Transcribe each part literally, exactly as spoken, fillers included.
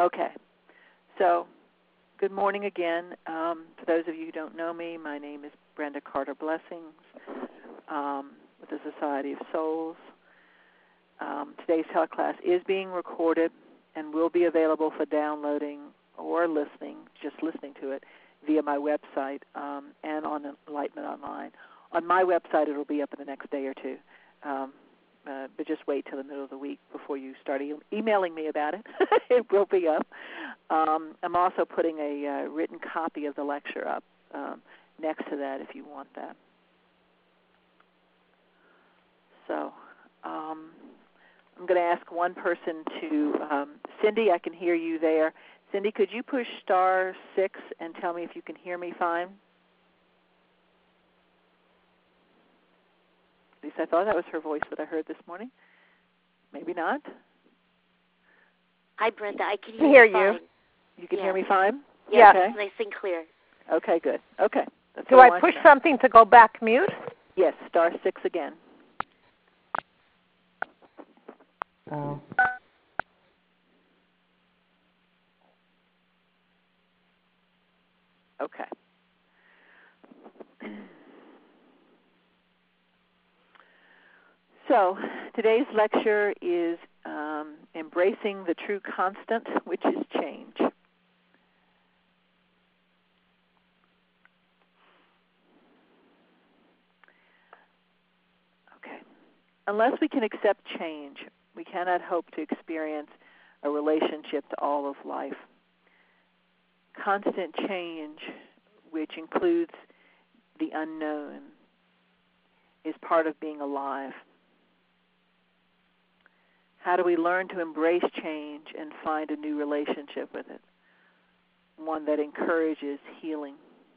Okay. So, good morning again. Um, for those of you who don't know me, my name is Brenda Carter Blessings um, with the Society of Souls. Um, today's teleclass is being recorded and will be available for downloading or listening, just listening to it, via my website um, and on Enlightenment Online. On my website, it will be up in the next day or two. Um, uh, but just wait till the middle of the week before you start e- emailing me about it. It will be up. Um, I'm also putting a uh, written copy of the lecture up um, next to that if you want that. So um, I'm going to ask one person to, um, Cindy, I can hear you there. Cindy, could you push star six and tell me if you can hear me fine? At least I thought that was her voice that I heard this morning. Maybe not. Hi, Brenda. I can I hear, hear you. Fine. You can yes. hear me fine? Yes, okay. nice and clear. Okay, good. Okay. That's Do I push something to go back mute? Yes, star six again. Oh. Okay. So today's lecture is um, Embracing the True Constant, which is change. Okay. Unless we can accept change, we cannot hope to experience a relationship to all of life. Constant change, which includes the unknown, is part of being alive. How do we learn to embrace change and find a new relationship with it? One that encourages healing.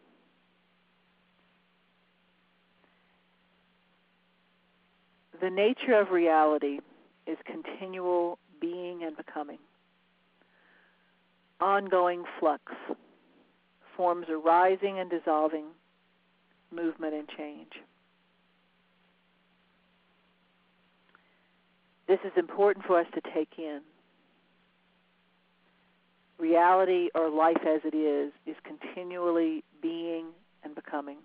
The nature of reality is continual being and becoming. Ongoing flux, forms arising and dissolving, movement and change. This is important for us to take in. Reality, or life as it is, is continually being and becoming.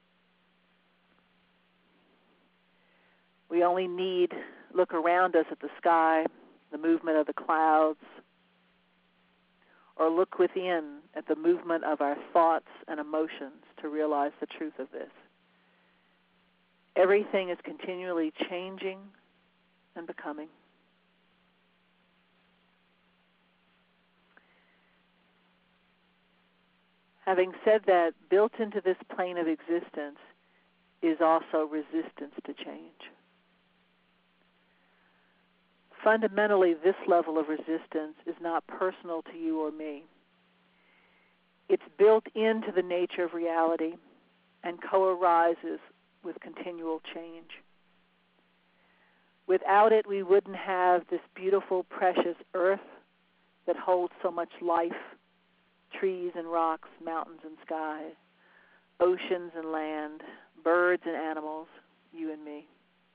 We only need look around us at the sky, the movement of the clouds, or look within at the movement of our thoughts and emotions to realize the truth of this. Everything is continually changing and becoming. Having said that, built into this plane of existence is also resistance to change. Fundamentally, this level of resistance is not personal to you or me. It's built into the nature of reality and co-arises with continual change. Without it, we wouldn't have this beautiful, precious earth that holds so much life, trees and rocks, mountains and sky, oceans and land, birds and animals, you and me.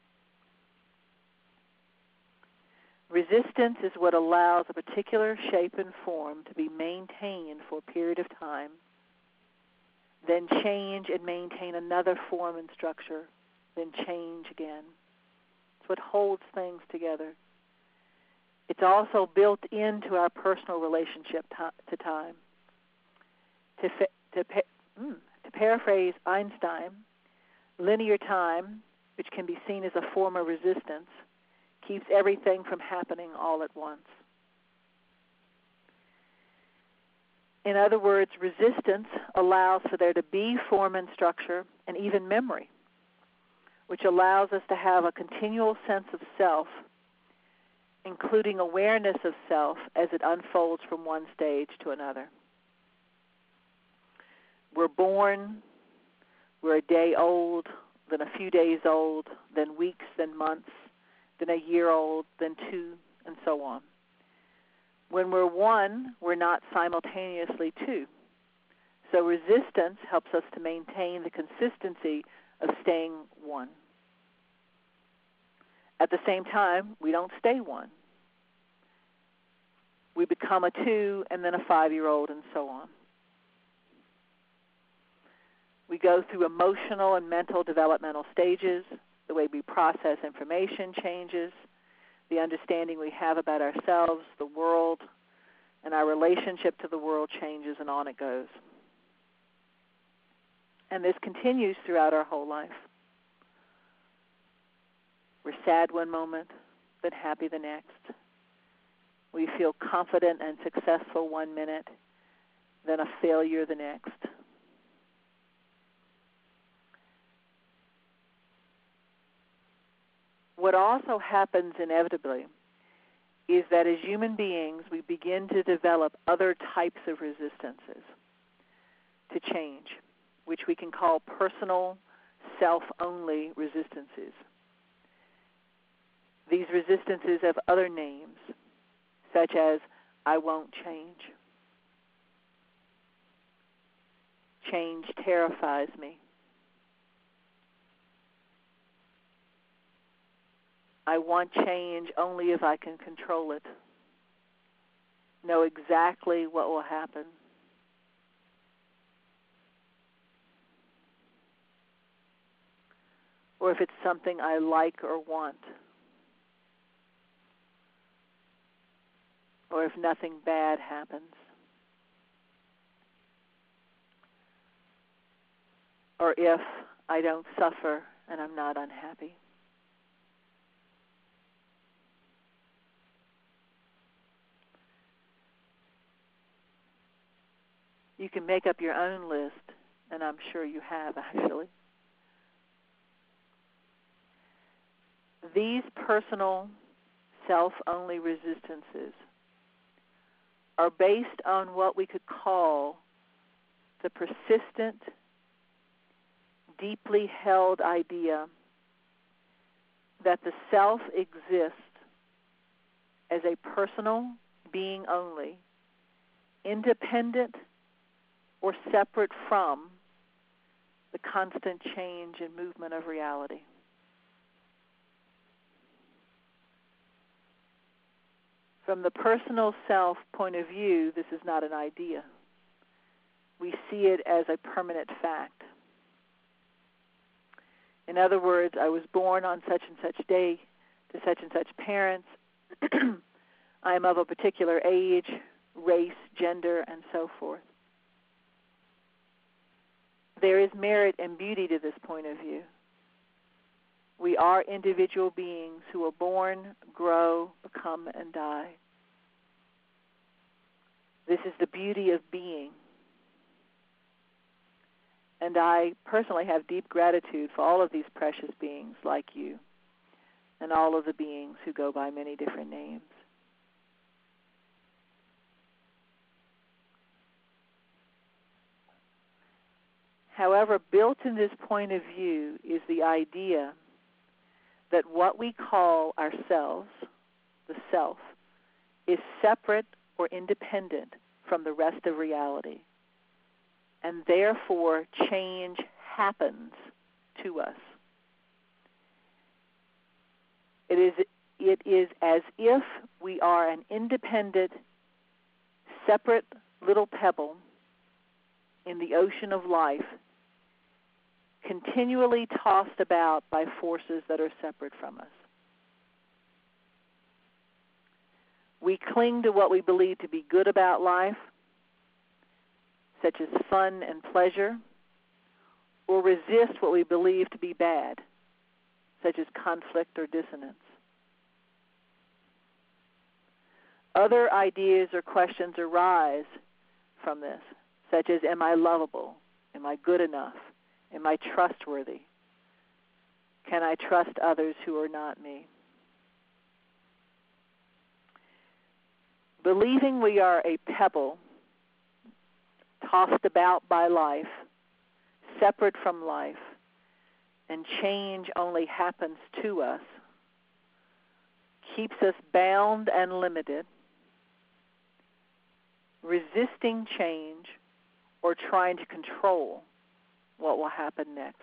Resistance is what allows a particular shape and form to be maintained for a period of time, then change and maintain another form and structure, then change again. It's what holds things together. It's also built into our personal relationship to time. To, to, mm, to paraphrase Einstein, linear time, which can be seen as a form of resistance, keeps everything from happening all at once. In other words, resistance allows for there to be form and structure and even memory, which allows us to have a continual sense of self, including awareness of self as it unfolds from one stage to another. We're born, we're a day old, then a few days old, then weeks, then months, then a year old, then two, and so on. When we're one, we're not simultaneously two. So resistance helps us to maintain the consistency of staying one. At the same time, we don't stay one. We become a two and then a five-year-old and so on. We go through emotional and mental developmental stages. The way we process information changes. The understanding we have about ourselves, the world, and our relationship to the world changes, and on it goes. And this continues throughout our whole life. We're sad one moment, then happy the next. We feel confident and successful one minute, then a failure the next. What also happens inevitably is that as human beings, we begin to develop other types of resistances to change, which we can call personal, self-only resistances. These resistances have other names, such as, I won't change. Change terrifies me. I want change only if I can control it, know exactly what will happen. Or if it's something I like or want. Or if nothing bad happens. Or if I don't suffer and I'm not unhappy. You can make up your own list, and I'm sure you have actually. These personal, self-only resistances are based on what we could call the persistent, deeply held idea that the self exists as a personal being only, independent or separate from the constant change and movement of reality. From the personal self point of view, this is not an idea. We see it as a permanent fact. In other words, I was born on such and such day to such and such parents. I am of a particular age, race, gender, and so forth. There is merit and beauty to this point of view. We are individual beings who are born, grow, become, and die. This is the beauty of being. And I personally have deep gratitude for all of these precious beings like you and all of the beings who go by many different names. However, built in this point of view is the idea that what we call ourselves, the self, is separate or independent from the rest of reality, and therefore change happens to us. It is, it is as if we are an independent, separate little pebble in the ocean of life, continually tossed about by forces that are separate from us. We cling to what we believe to be good about life, such as fun and pleasure, or resist what we believe to be bad, such as conflict or dissonance. Other ideas or questions arise from this, such as, am I lovable? Am I good enough? Am I trustworthy? Can I trust others who are not me? Believing we are a pebble tossed about by life, separate from life, and change only happens to us, keeps us bound and limited, resisting change or trying to control what will happen next.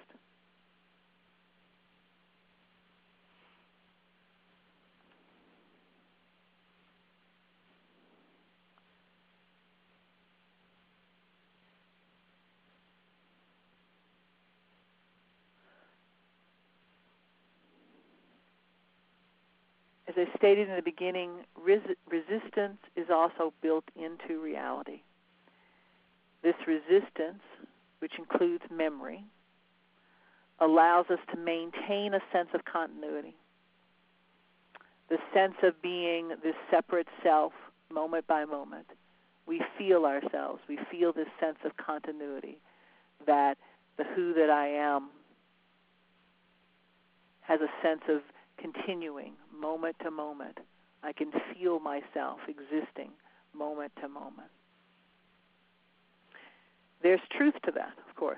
as I stated in the beginning, res- resistance is also built into reality. This resistance, which includes memory, allows us to maintain a sense of continuity, the sense of being this separate self moment by moment. We feel ourselves. We feel this sense of continuity, that the who that I am has a sense of continuing moment to moment. I can feel myself existing moment to moment. There's truth to that, of course.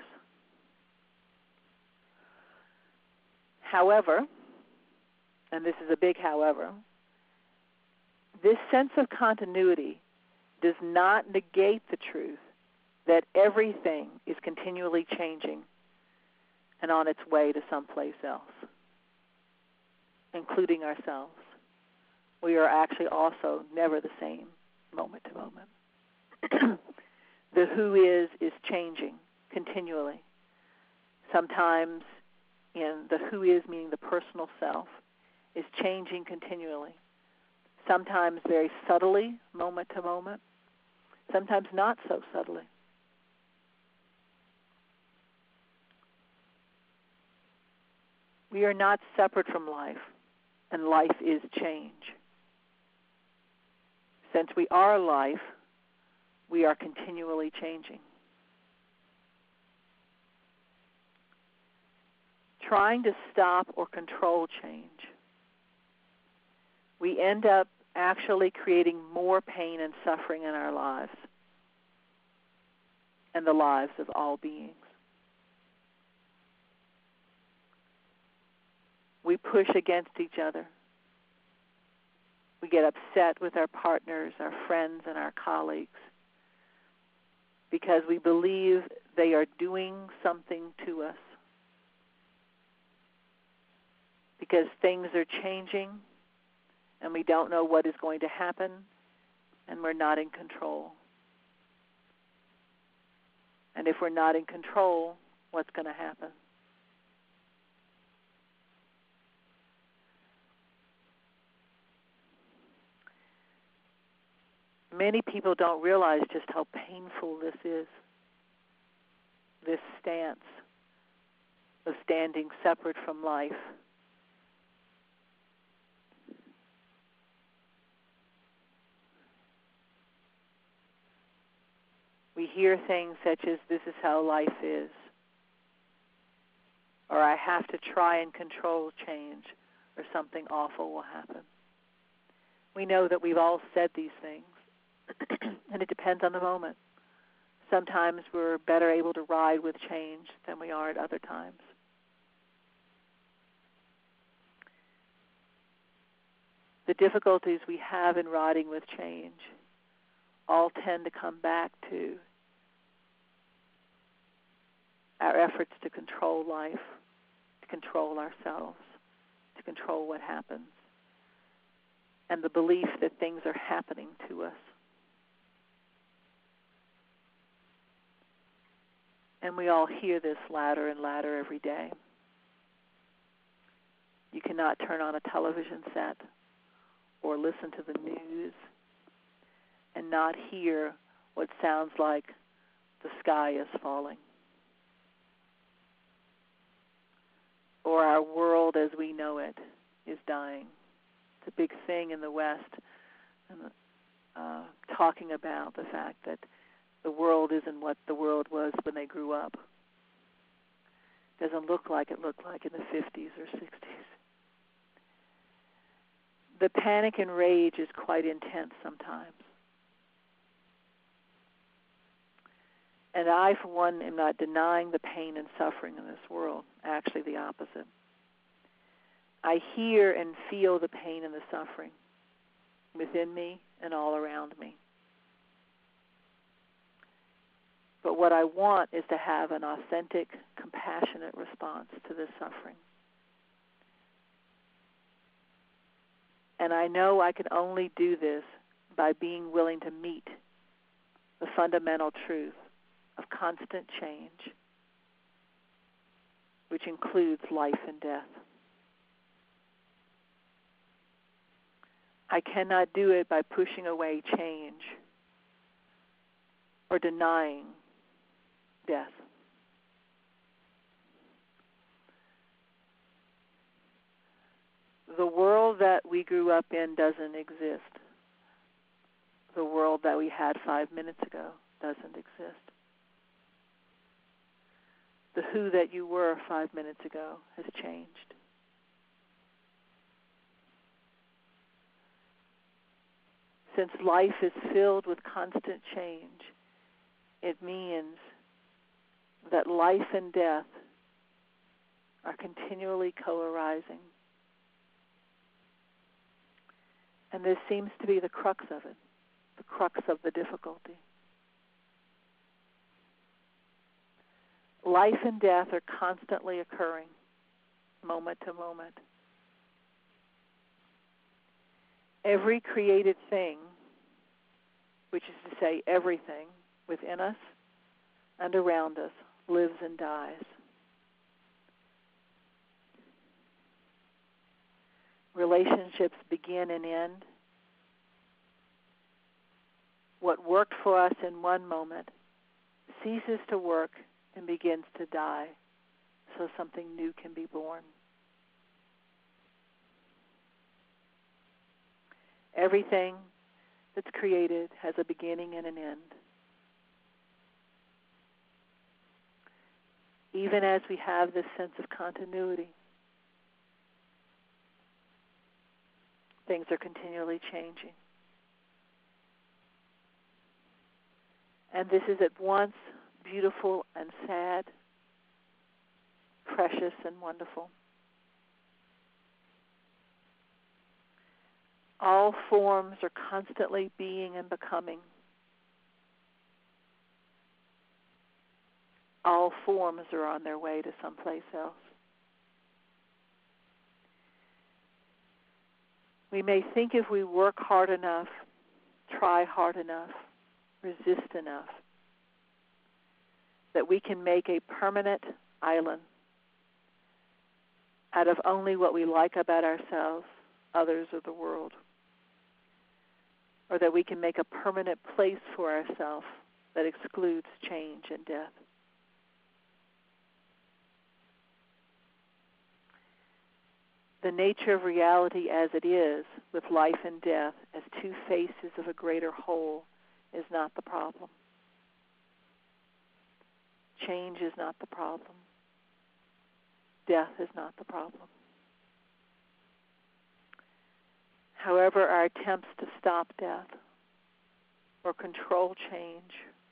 However, and this is a big however, this sense of continuity does not negate the truth that everything is continually changing and on its way to someplace else, including ourselves. We are actually also never the same moment to moment. The who is is changing continually. Sometimes in the who is, meaning the personal self, is changing continually. Sometimes very subtly, moment to moment. Sometimes not so subtly. We are not separate from life, and life is change. Since we are life, we are continually changing. Trying to stop or control change, we end up actually creating more pain and suffering in our lives and the lives of all beings. We push against each other. We get upset with our partners, our friends, and our colleagues because we believe they are doing something to us, because things are changing and we don't know what is going to happen and we're not in control. And if we're not in control, what's going to happen? Many people don't realize just how painful this is, this stance of standing separate from life. We hear things such as, this is how life is, or I have to try and control change, or something awful will happen. We know that we've all said these things, and it depends on the moment. Sometimes we're better able to ride with change than we are at other times. The difficulties we have in riding with change all tend to come back to our efforts to control life, to control ourselves, to control what happens, and the belief that things are happening to us. And we all hear this louder and louder every day. You cannot turn on a television set or listen to the news and not hear what sounds like the sky is falling, or our world as we know it is dying. It's a big thing in the West, uh, talking about the fact that the world isn't what the world was when they grew up. It doesn't look like it looked like in the fifties or sixties. The panic and rage is quite intense sometimes. And I, for one, am not denying the pain and suffering in this world. Actually, the opposite. I hear and feel the pain and the suffering within me and all around me. But what I want is to have an authentic, compassionate response to this suffering. And I know I can only do this by being willing to meet the fundamental truth of constant change, which includes life and death. I cannot do it by pushing away change or denying death. The world that we grew up in doesn't exist. The world that we had five minutes ago doesn't exist. The who that you were five minutes ago has changed. Since life is filled with constant change, it means that life and death are continually co-arising. And this seems to be the crux of it, the crux of the difficulty. Life and death are constantly occurring, moment to moment. Every created thing, which is to say everything within us and around us, lives and dies. Relationships begin and end. What worked for us in one moment ceases to work and begins to die, so something new can be born. Everything that's created has a beginning and an end. Even as we have this sense of continuity, things are continually changing. And this is at once beautiful and sad, precious and wonderful. All forms are constantly being and becoming. All forms are on their way to someplace else. We may think if we work hard enough, try hard enough, resist enough, that we can make a permanent island out of only what we like about ourselves, others, or the world. Or that we can make a permanent place for ourselves that excludes change and death. The nature of reality as it is, with life and death as two faces of a greater whole, is not the problem. Change is not the problem. Death is not the problem. However, our attempts to stop death or control change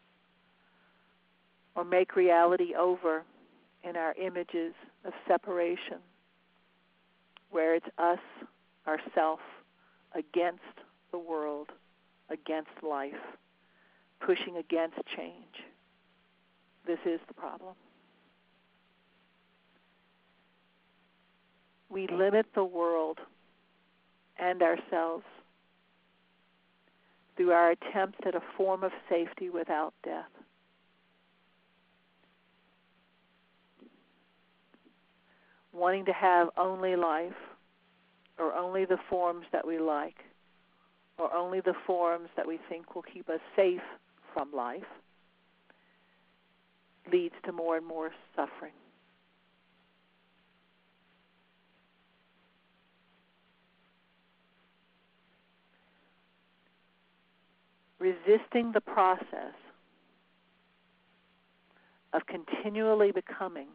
or make reality over in our images of separation, where it's us, ourself, against the world, against life, pushing against change. This is the problem. We limit the world and ourselves through our attempts at a form of safety without death. Wanting to have only life, or only the forms that we like, or only the forms that we think will keep us safe from life, leads to more and more suffering. Resisting the process of continually becoming,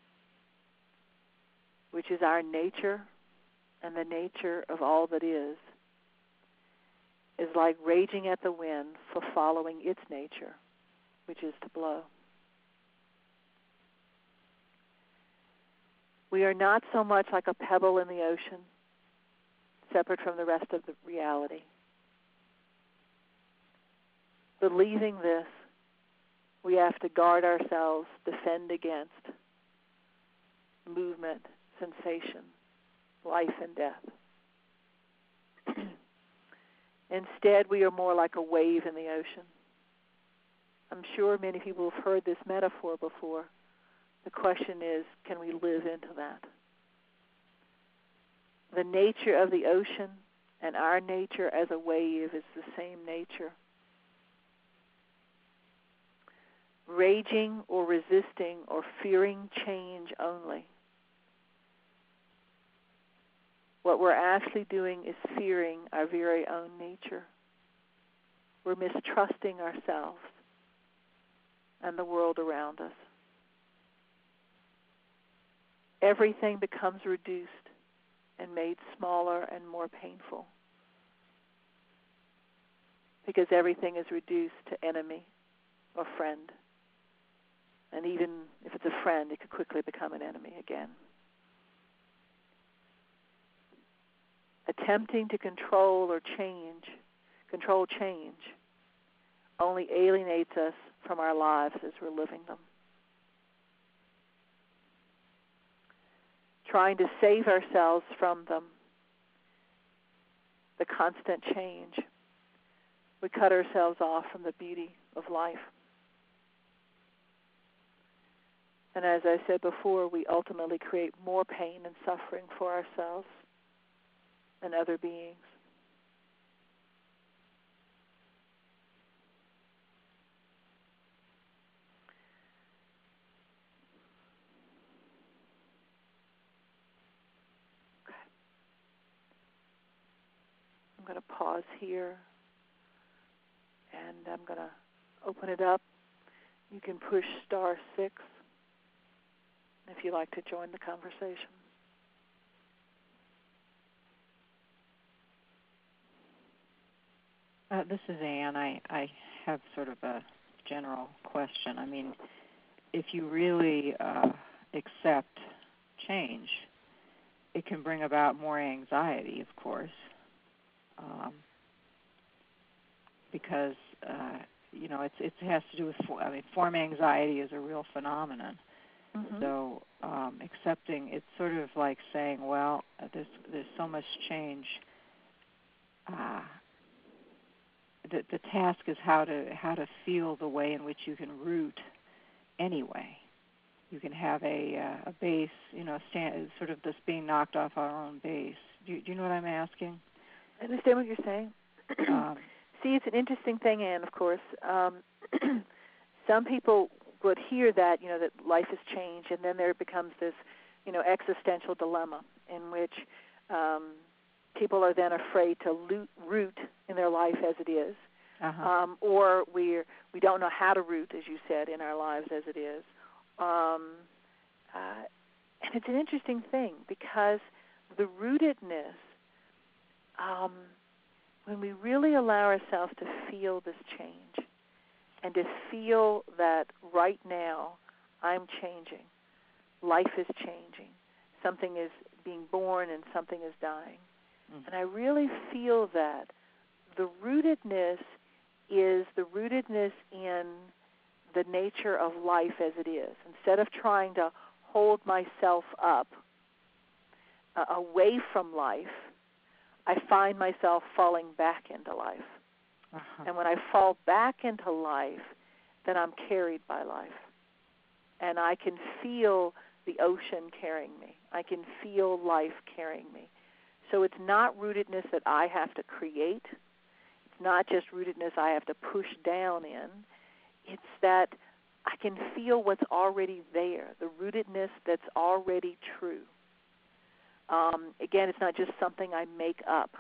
which is our nature and the nature of all that is, is like raging at the wind for following its nature, which is to blow. We are not so much like a pebble in the ocean, separate from the rest of the reality. Believing this, we have to guard ourselves, defend against movement, sensation, life and death. Instead, we are more like a wave in the ocean. I'm sure many people have heard this metaphor before. The question is, can we live into that? The nature of the ocean And our nature as a wave is the same nature. Raging or resisting or fearing change only. What we're actually doing is fearing our very own nature. We're mistrusting ourselves and the world around us. Everything becomes reduced and made smaller and more painful because everything is reduced to enemy or friend. And even if it's a friend, it could quickly become an enemy again. Attempting to control or change, control change, only alienates us from our lives as we're living them. Trying to save ourselves from them, the constant change, we cut ourselves off from the beauty of life. And as I said before, we ultimately create more pain and suffering for ourselves and other beings. Okay. I'm going to pause here, and I'm going to open it up. You can push star six if you'd like to join the conversation. Uh, this is Anne. I, I have sort of a general question. I mean, if you really uh, accept change, it can bring about more anxiety, of course, um, because uh, you know it's, it has to do with. I mean, form anxiety is a real phenomenon. Mm-hmm. So um, accepting, it's sort of like saying, well, uh, there's there's so much change. Uh, the the task is how to how to feel the way in which you can root anyway. You can have a uh, a base, you know, stand, sort of this being knocked off our own base. Do you, do you know what I'm asking? I understand what you're saying. Um, See, it's an interesting thing, Anne, of course. Um, some people would hear that, you know, that life has changed, and then there becomes this, you know, existential dilemma in which um, people are then afraid to loot, root in their life as it is, uh-huh. um, or we we don't know how to root, as you said, in our lives as it is. Um, uh, and it's an interesting thing because the rootedness, um, when we really allow ourselves to feel this change and to feel that right now I'm changing, life is changing, something is being born and something is dying. Mm-hmm. And I really feel that the rootedness is the rootedness in the nature of life as it is. Instead of trying to hold myself up uh, away from life, I find myself falling back into life. Uh-huh. And when I fall back into life, then I'm carried by life. And I can feel the ocean carrying me. I can feel life carrying me. So it's not rootedness that I have to create. It's not just rootedness I have to push down in. It's that I can feel what's already there, the rootedness that's already true. Um, again, it's not just something I make up.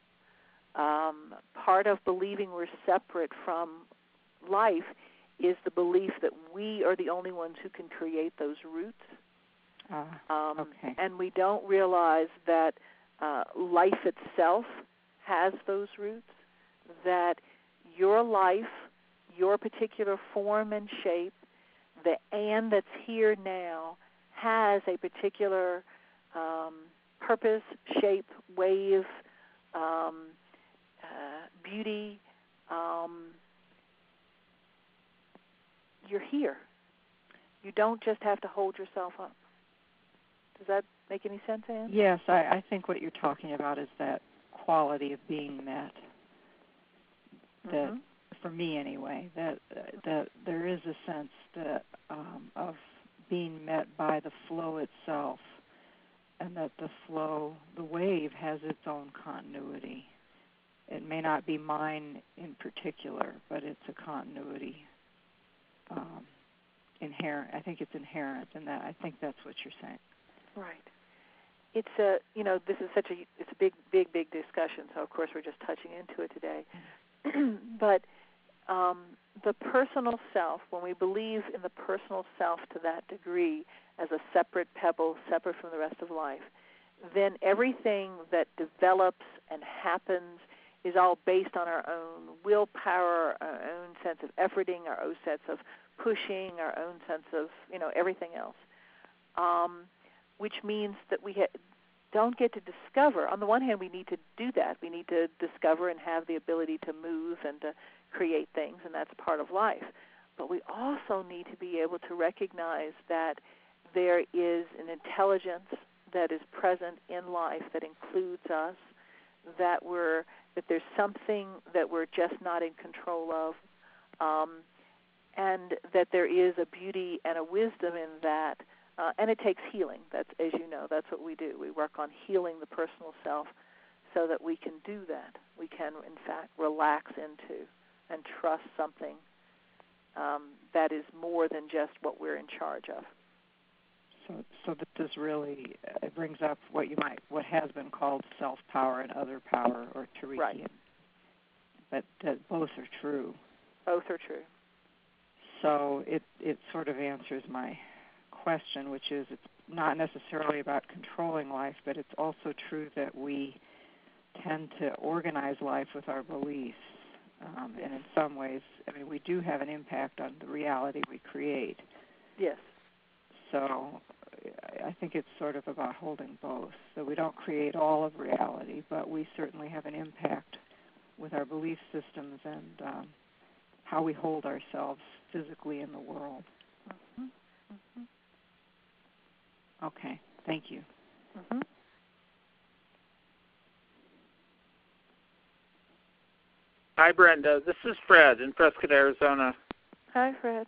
Um, part of believing we're separate from life is the belief that we are the only ones who can create those roots. Uh, um, okay. And we don't realize that uh, life itself has those roots, that your life, your particular form and shape, the Anne that's here now, has a particular um, purpose, shape, wave, um, uh, beauty. Um, you're here. You don't just have to hold yourself up. Does that make any sense, Anne? Yes, I, I think what you're talking about is that quality of being met. That, mm-hmm. for me anyway, that uh, that there is a sense that um, of being met by the flow itself, and that the flow, the wave, has its own continuity. it may not be mine in particular, but it's a continuity. Um, inherent. I think it's inherent in that. I think that's what you're saying. Right. It's a, you know, this is such a, it's a big, big, big discussion. So of course we're just touching into it today. But um, the personal self, when we believe in the personal self to that degree as a separate pebble, separate from the rest of life, then everything that develops and happens is all based on our own willpower, our own sense of efforting, our own sense of pushing, our own sense of, you know, everything else, um, which means that we ha- don't get to discover. On the one hand, we need to do that. We need to discover and have the ability to move and to create things, and that's part of life. But we also need to be able to recognize that there is an intelligence that is present in life that includes us, that we're that there's something that we're just not in control of, um, and that there is a beauty and a wisdom in that. Uh, and it takes healing. That's, as you know, that's what we do. We work on healing the personal self so that we can do that. We can, in fact, relax into and trust something um, that is more than just what we're in charge of. So, so this is really, it brings up what you might, what has been called self-power and other power, or Tariqian. Right. But uh, both are true. Both are true. So it, it sort of answers my question, which is it's not necessarily about controlling life, but it's also true that we tend to organize life with our beliefs. Um, yes. And in some ways, I mean, we do have an impact on the reality we create. Yes. So I think it's sort of about holding both. So we don't create all of reality, but we certainly have an impact with our belief systems and um, how we hold ourselves physically in the world. Mm-hmm. Mm-hmm. Okay, thank you. Mm-hmm. Hi, Brenda. This is Fred in Prescott, Arizona. Hi, Fred.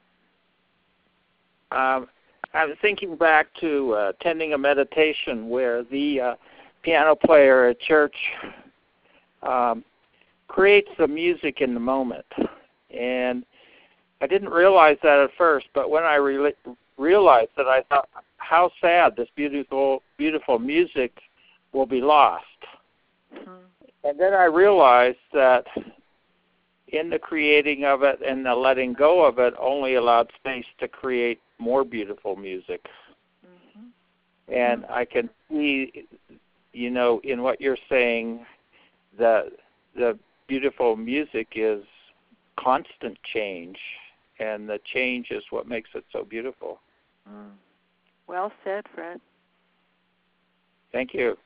Um, I was thinking back to uh, attending a meditation where the uh, piano player at church um, creates the music in the moment. And I didn't realize that at first, but when I re- realized that, I thought, how sad this beautiful, beautiful music will be lost. Mm-hmm. And then I realized that in the creating of it and the letting go of it only allowed space to create more beautiful music. Mm-hmm. And mm-hmm. I can see, you know, in what you're saying, that the beautiful music is constant change, and the change is what makes it so beautiful. Mm. Well said, Fred. Thank you.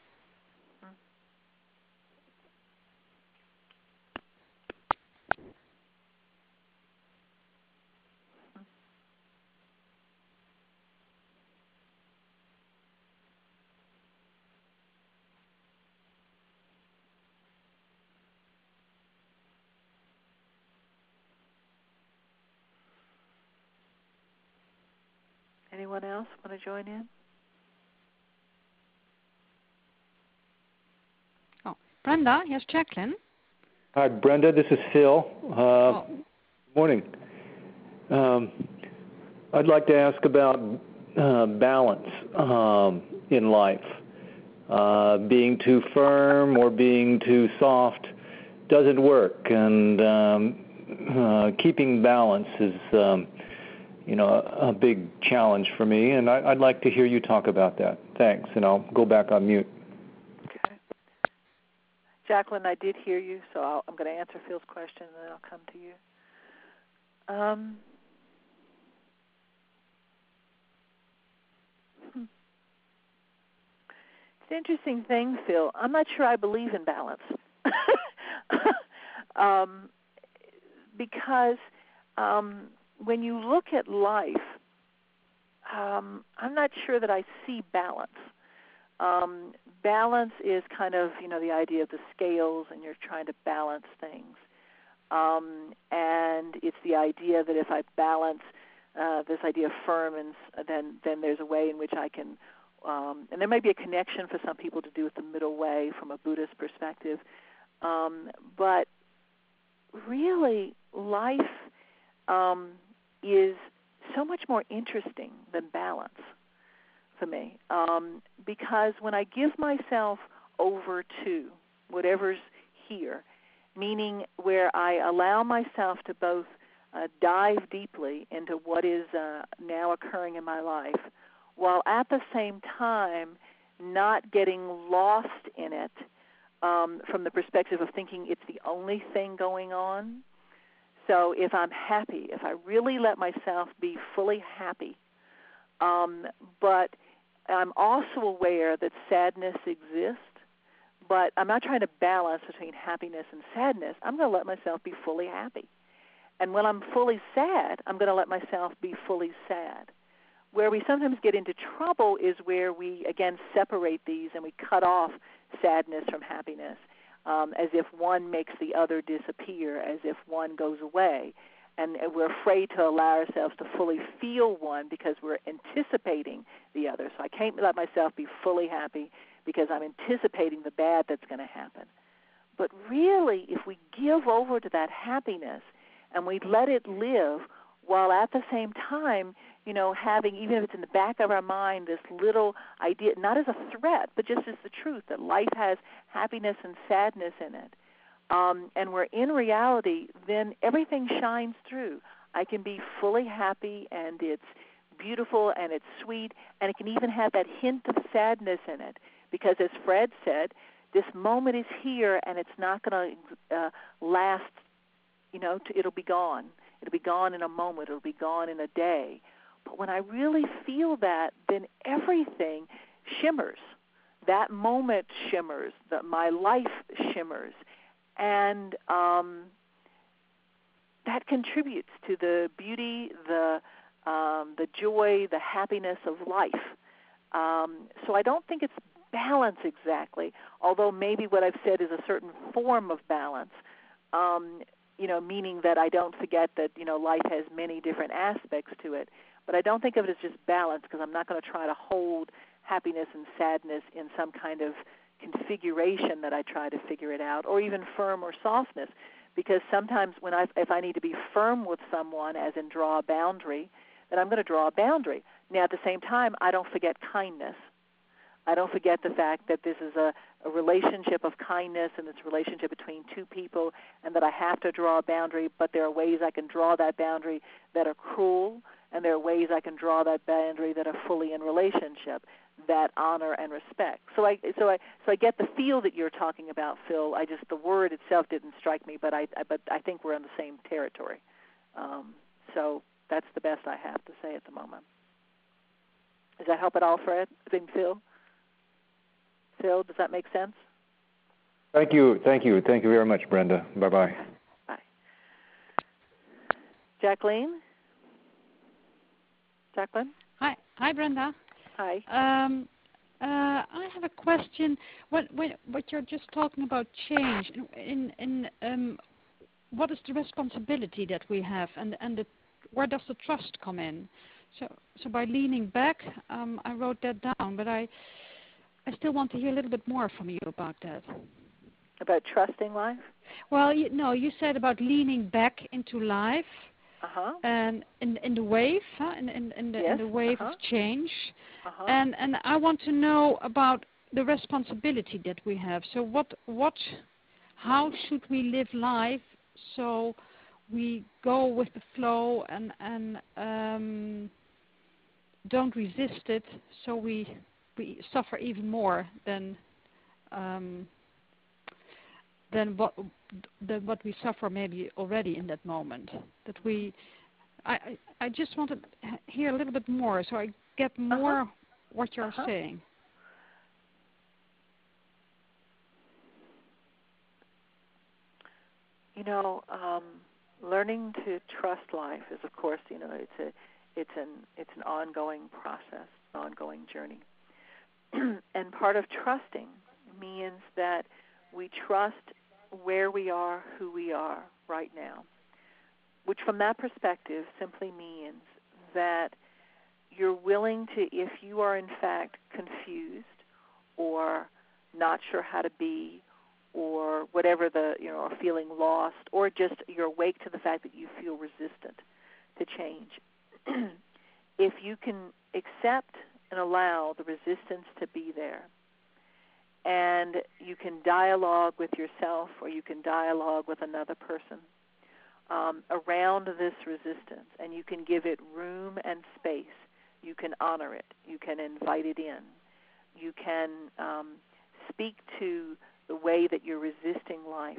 Anyone else want to join in? Oh, Brenda, here's Jacqueline. Hi, Brenda. This is Phil. Uh, oh. Morning. Um, I'd like to ask about uh, balance um, in life. Uh, being too firm or being too soft doesn't work, and um, uh, keeping balance is, um, you know, a, a big challenge for me, and I, I'd like to hear you talk about that. Thanks, and I'll go back on mute. Okay. Jacqueline, I did hear you, so I'll, I'm going to answer Phil's question, and then I'll come to you. Um, hmm. It's an interesting thing, Phil. I'm not sure I believe in balance. um, because um, when you look at life, um, I'm not sure that I see balance. Um, balance is kind of, you know, the idea of the scales, and you're trying to balance things. Um, and it's the idea that if I balance uh, this idea of firm, and then then there's a way in which I can, um, and there may be a connection for some people to do with the middle way from a Buddhist perspective. Um, but really, life um, is so much more interesting than balance for me, um, because when I give myself over to whatever's here, meaning where I allow myself to both uh, dive deeply into what is uh, now occurring in my life, while at the same time not getting lost in it um, from the perspective of thinking it's the only thing going on. So if I'm happy, if I really let myself be fully happy, um, but I'm also aware that sadness exists, but I'm not trying to balance between happiness and sadness. I'm going to let myself be fully happy. And when I'm fully sad, I'm going to let myself be fully sad. Where we sometimes get into trouble is where we, again, separate these and we cut off sadness from happiness, um, as if one makes the other disappear, as if one goes away. And we're afraid to allow ourselves to fully feel one because we're anticipating the other. So I can't let myself be fully happy because I'm anticipating the bad that's going to happen. But really, if we give over to that happiness and we let it live while at the same time, you know, having, even if it's in the back of our mind, this little idea, not as a threat, but just as the truth, that life has happiness and sadness in it, um, and we're in reality, then everything shines through. I can be fully happy, and it's beautiful, and it's sweet, and it can even have that hint of sadness in it, because as Fred said, this moment is here, and it's not going to uh, last, you know, to, it'll be gone. It'll be gone in a moment. It'll be gone in a day. But when I really feel that, then everything shimmers. That moment shimmers. That my life shimmers. And um, that contributes to the beauty, the um, the joy, the happiness of life. Um, so I don't think it's balance exactly, although maybe what I've said is a certain form of balance. Um, you know, meaning that I don't forget that, you know, life has many different aspects to it. But I don't think of it as just balance, because I'm not going to try to hold happiness and sadness in some kind of configuration that I try to figure it out, or even firm or softness, because sometimes when I, if I need to be firm with someone, as in draw a boundary, then I'm going to draw a boundary. Now, at the same time, I don't forget kindness. I don't forget the fact that this is a, a relationship of kindness, and it's a relationship between two people, and that I have to draw a boundary, but there are ways I can draw that boundary that are cruel, and there are ways I can draw that boundary that are fully in relationship, that honor and respect. So I, so I, so I get the feel that you're talking about, Phil. I just, the word itself didn't strike me, but I, I but I think we're in the same territory. Um, so that's the best I have to say at the moment. Does that help at all, Fred? I think Phil. Phil, does that make sense? Thank you. Thank you. Thank you very much, Brenda. Bye-bye. Bye. Jacqueline? Jacqueline? Hi, hi, Brenda. Hi. Um, uh, I have a question. What, what, what you're just talking about change, in, in um, what is the responsibility that we have, and, and the, where does the trust come in? So, so by leaning back, um, I wrote that down, but I, I still want to hear a little bit more from you about that. About trusting life? Well, you, no, you said about leaning back into life. Uh-huh. And in in the wave, huh? in, in, in, the, yes. in the wave uh-huh. of change, uh-huh. and and I want to know about the responsibility that we have. So what what, how should we live life so we go with the flow and and um, don't resist it, so we we suffer even more than um, than what than what we suffer maybe already in that moment. That we, I, I, I just want to hear a little bit more, so I get more uh-huh. what you're uh-huh. saying. You know, um, learning to trust life is, of course, you know, it's a, it's an, it's an ongoing process, an ongoing journey, and part of trusting means that we trust where we are, who we are right now, which from that perspective simply means that you're willing to, if you are in fact confused or not sure how to be or whatever the, you know, or feeling lost, or just you're awake to the fact that you feel resistant to change. If you can accept and allow the resistance to be there, and you can dialogue with yourself or you can dialogue with another person um, around this resistance, and you can give it room and space, you can honor it, you can invite it in, you can um, speak to the way that you're resisting life,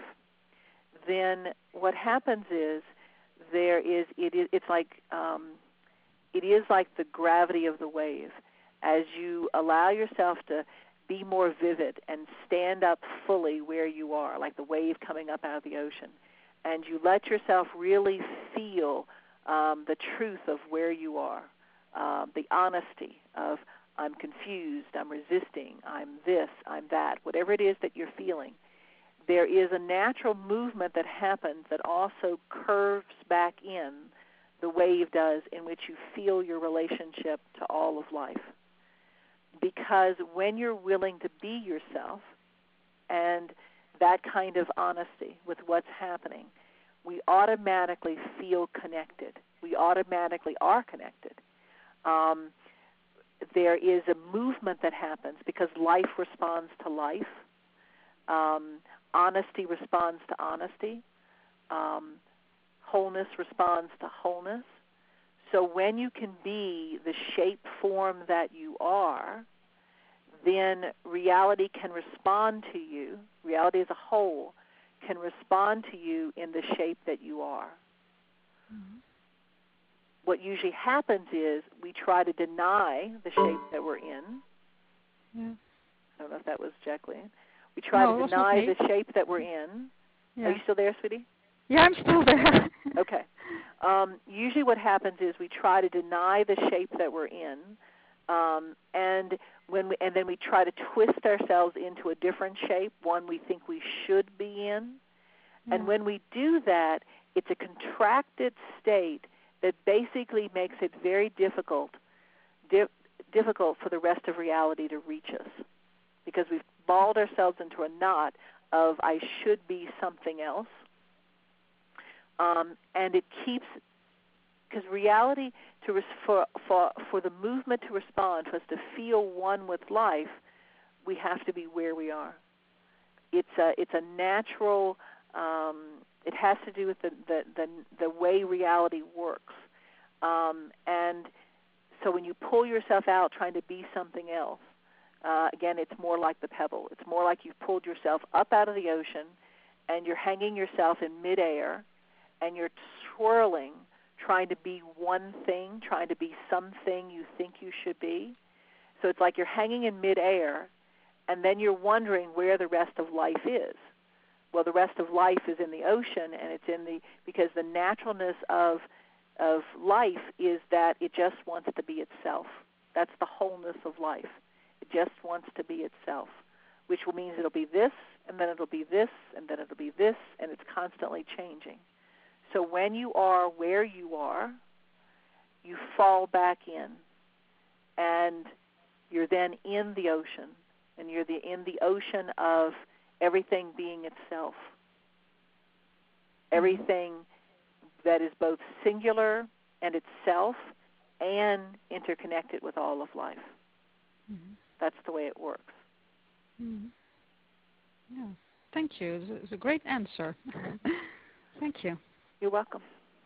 then what happens is there is, it is it's like, um, it is like the gravity of the wave. As you allow yourself to be more vivid and stand up fully where you are, like the wave coming up out of the ocean, and you let yourself really feel um, the truth of where you are, um, the honesty of I'm confused, I'm resisting, I'm this, I'm that, whatever it is that you're feeling, there is a natural movement that happens that also curves back in the wave does, in which you feel your relationship to all of life. Because when you're willing to be yourself and that kind of honesty with what's happening, we automatically feel connected. We automatically are connected. Um, there is a movement that happens because life responds to life. Um, honesty responds to honesty. Um, wholeness responds to wholeness. So when you can be the shape form that you are, then reality can respond to you, reality as a whole can respond to you in the shape that you are. Mm-hmm. What usually happens is we try to deny the shape that we're in. Yeah. I don't know if that was Jacqueline. We try no, to deny okay. the shape that we're in. Yeah. Are you still there, sweetie? Yeah, I'm still there. Okay. Um, usually what happens is we try to deny the shape that we're in, um, and when we, and then we try to twist ourselves into a different shape, one we think we should be in. Yeah. And when we do that, it's a contracted state that basically makes it very difficult, di- difficult for the rest of reality to reach us, because we've balled ourselves into a knot of I should be something else. Um, and it keeps, because reality, to res- for, for, for the movement to respond, for us to feel one with life, we have to be where we are. It's a, it's a natural, um, it has to do with the, the, the, the way reality works. Um, and so when you pull yourself out trying to be something else, uh, again, it's more like the pebble. It's more like you've pulled yourself up out of the ocean and you're hanging yourself in midair, and you're swirling, trying to be one thing, trying to be something you think you should be. So it's like you're hanging in midair, and then you're wondering where the rest of life is. Well, the rest of life is in the ocean, and it's in the, because the naturalness of of life is that it just wants to be itself. That's the wholeness of life. It just wants to be itself, which means it'll be this, and then it'll be this, and then it'll be this, and it's constantly changing. So when you are where you are, you fall back in, and you're then in the ocean, and you're the, in the ocean of everything being itself, everything that is both singular and itself and interconnected with all of life. Mm-hmm. That's the way it works. Mm-hmm. Yeah. Thank you. It's a great answer. Thank you. You're welcome.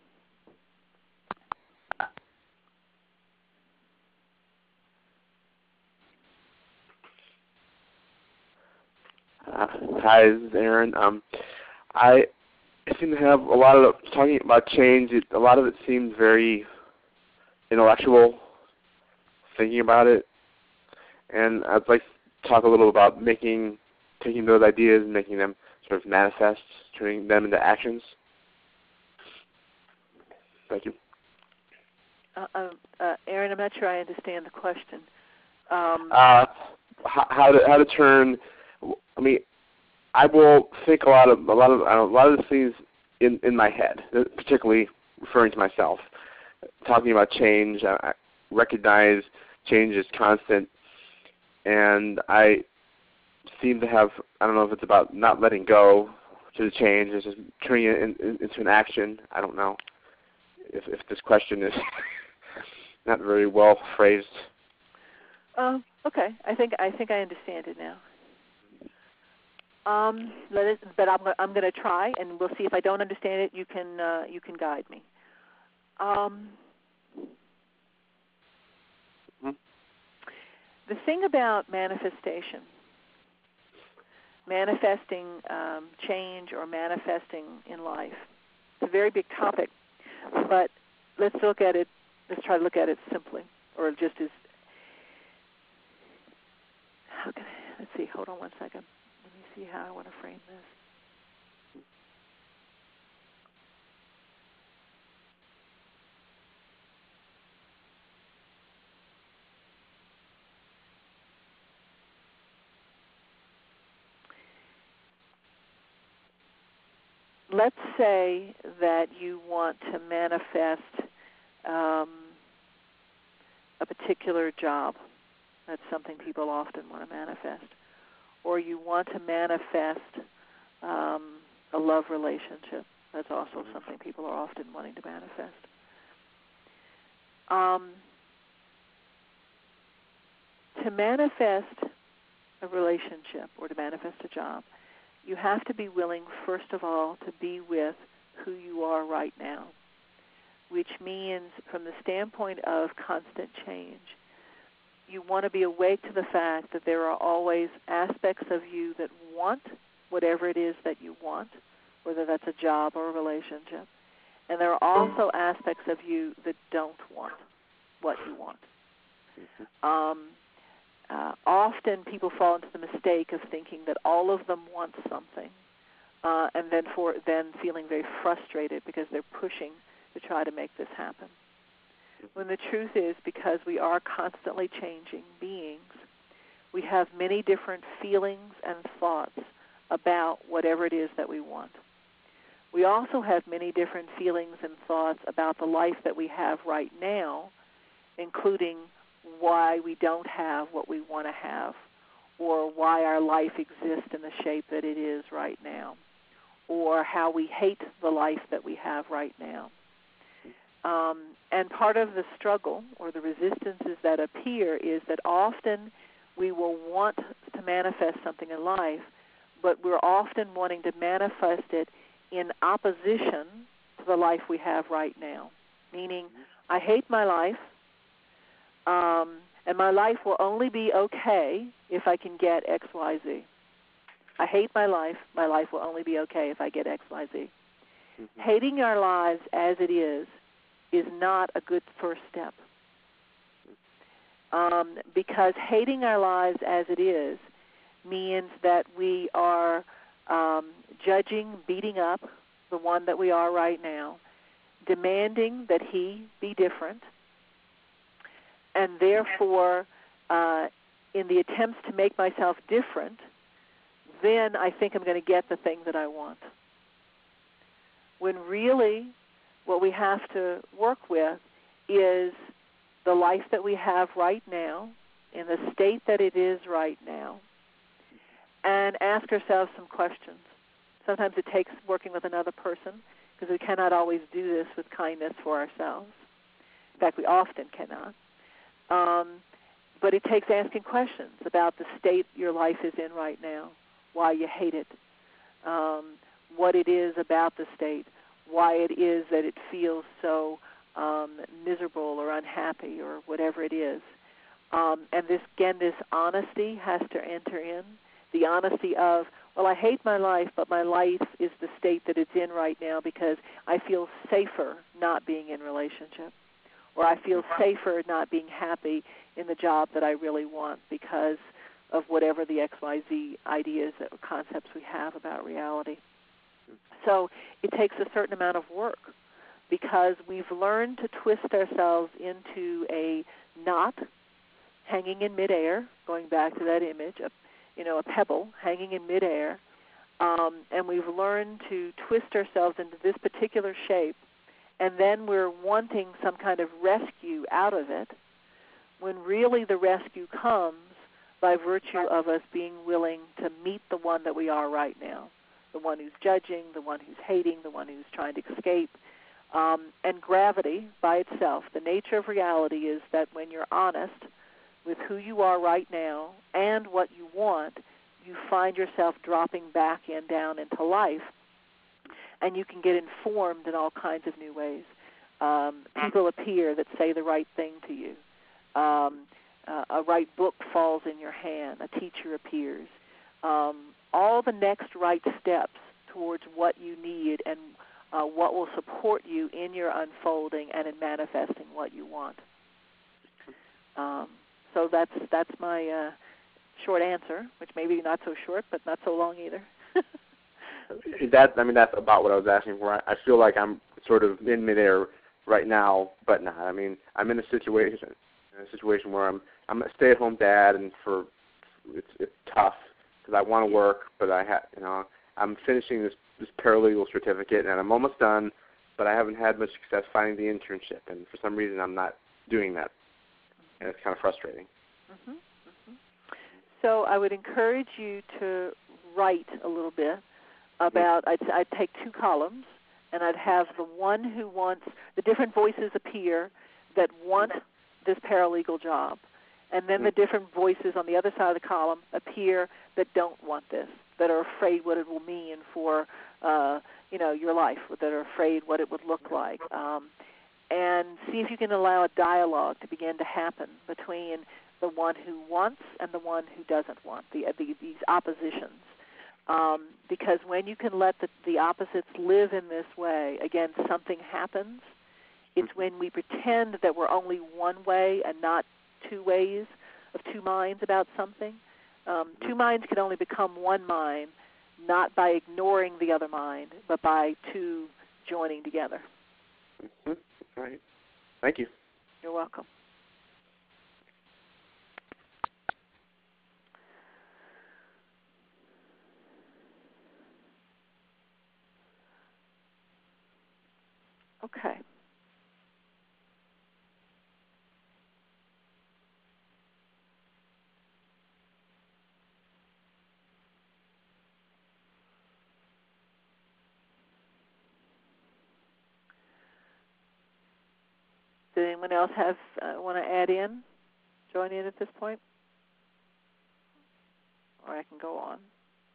Uh, hi, this is Aaron. Um, I seem to have a lot of talking about change. It, a lot of it seems very intellectual, thinking about it, and I'd like to talk a little about making, taking those ideas and making them sort of manifest, turning them into actions. Thank you. Uh, uh, uh, Aaron, I'm not sure I understand the question. Um, uh, how, how to how to turn. I mean, I will think a lot of a lot of uh, a lot of the things in in my head, particularly referring to myself, talking about change. I, I recognize change is constant, and I seem to have, I don't know if it's about not letting go to the change, it's just turning it in, in, into an action. I don't know if, if this question is not very well phrased. Um, okay, I think I think I understand it now. Um, let it, but I'm I'm going to try, and we'll see if I don't understand it. You can uh, you can guide me. Um, mm-hmm. The thing about manifestation, manifesting um, change or manifesting in life, it's a very big topic. But let's look at it. Let's try to look at it simply, or just as. How can I, let's see. Hold on one second. Let me see how I want to frame this. Let's say that you want to manifest um, a particular job. That's something people often want to manifest. Or you want to manifest um, a love relationship. That's also something people are often wanting to manifest. Um, to manifest a relationship or to manifest a job, you have to be willing, first of all, to be with who you are right now, which means from the standpoint of constant change, you want to be awake to the fact that there are always aspects of you that want whatever it is that you want, whether that's a job or a relationship, and there are also aspects of you that don't want what you want. Um, Uh, often people fall into the mistake of thinking that all of them want something, uh, and then for then feeling very frustrated because they're pushing to try to make this happen. When the truth is, because we are constantly changing beings, we have many different feelings and thoughts about whatever it is that we want. We also have many different feelings and thoughts about the life that we have right now, including why we don't have what we want to have, or why our life exists in the shape that it is right now, or how we hate the life that we have right now. Um, and part of the struggle or the resistances that appear is that often we will want to manifest something in life, but we're often wanting to manifest it in opposition to the life we have right now. Meaning, I hate my life, Um, and my life will only be okay if I can get X, Y, Z. I hate my life. My life will only be okay if I get X, Y, Z. Mm-hmm. Hating our lives as it is is not a good first step. Um, because hating our lives as it is means that we are um, judging, beating up the one that we are right now, demanding that he be different, and therefore, uh, in the attempts to make myself different, then I think I'm going to get the thing that I want. When really what we have to work with is the life that we have right now, in the state that it is right now, and ask ourselves some questions. Sometimes it takes working with another person, because we cannot always do this with kindness for ourselves. In fact, we often cannot. Um, but it takes asking questions about the state your life is in right now, why you hate it, um, what it is about the state, why it is that it feels so um, miserable or unhappy or whatever it is. Um, and this, again, this honesty has to enter in, the honesty of, well, I hate my life, but my life is the state that it's in right now because I feel safer not being in relationship. Or I feel safer not being happy in the job that I really want because of whatever the X Y Z ideas or concepts we have about reality. So it takes a certain amount of work because we've learned to twist ourselves into a knot hanging in midair, going back to that image, a, you know, a pebble hanging in midair, um, and we've learned to twist ourselves into this particular shape, and then we're wanting some kind of rescue out of it, when really the rescue comes by virtue of us being willing to meet the one that we are right now, the one who's judging, the one who's hating, the one who's trying to escape. Um, and gravity by itself, the nature of reality is that when you're honest with who you are right now and what you want, you find yourself dropping back in down into life, and you can get informed in all kinds of new ways. Um, people appear that say the right thing to you. Um, uh, a right book falls in your hand. A teacher appears. Um, all the next right steps towards what you need and uh, what will support you in your unfolding and in manifesting what you want. Um, so that's that's my uh, short answer, which maybe not so short, but not so long either. that I mean, that's about what I was asking for. I, I feel like I'm sort of in midair right now, but not. I mean, I'm in a situation in a situation where I'm I'm a stay-at-home dad, and for it's it's tough because I want to work, but I have you know I'm finishing this this paralegal certificate, and I'm almost done, but I haven't had much success finding the internship, and for some reason I'm not doing that, and it's kind of frustrating. Mm-hmm. Mm-hmm. So I would encourage you to write a little bit about, I'd, I'd take two columns, and I'd have the one who wants, the different voices appear that want this paralegal job, and then the different voices on the other side of the column appear that don't want this, that are afraid what it will mean for, uh, you know, your life, that are afraid what it would look like. Um, and see if you can allow a dialogue to begin to happen between the one who wants and the one who doesn't want, the, the, these oppositions. Um, because when you can let the, the opposites live in this way, again, something happens. It's when we pretend that we're only one way and not two ways of two minds about something. Um, two minds can only become one mind, not by ignoring the other mind, but by two joining together. Mm-hmm. All right. Thank you. You're welcome. Okay. Does anyone else have uh, want to add in, join in at this point? Or I can go on.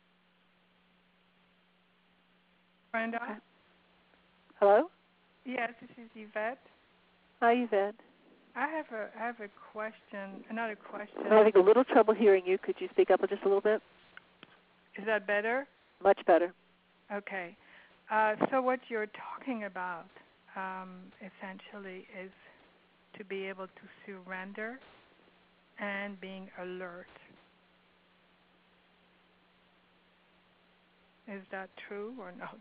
Brenda? Okay. Hello? Yes, this is Yvette. Hi, Yvette. I have a I have a question, another question. I'm having a little trouble hearing you. Could you speak up just a little bit? Is that better? Much better. Okay. Uh, so what you're talking about um, essentially is to be able to surrender and being alert. Is that true or not?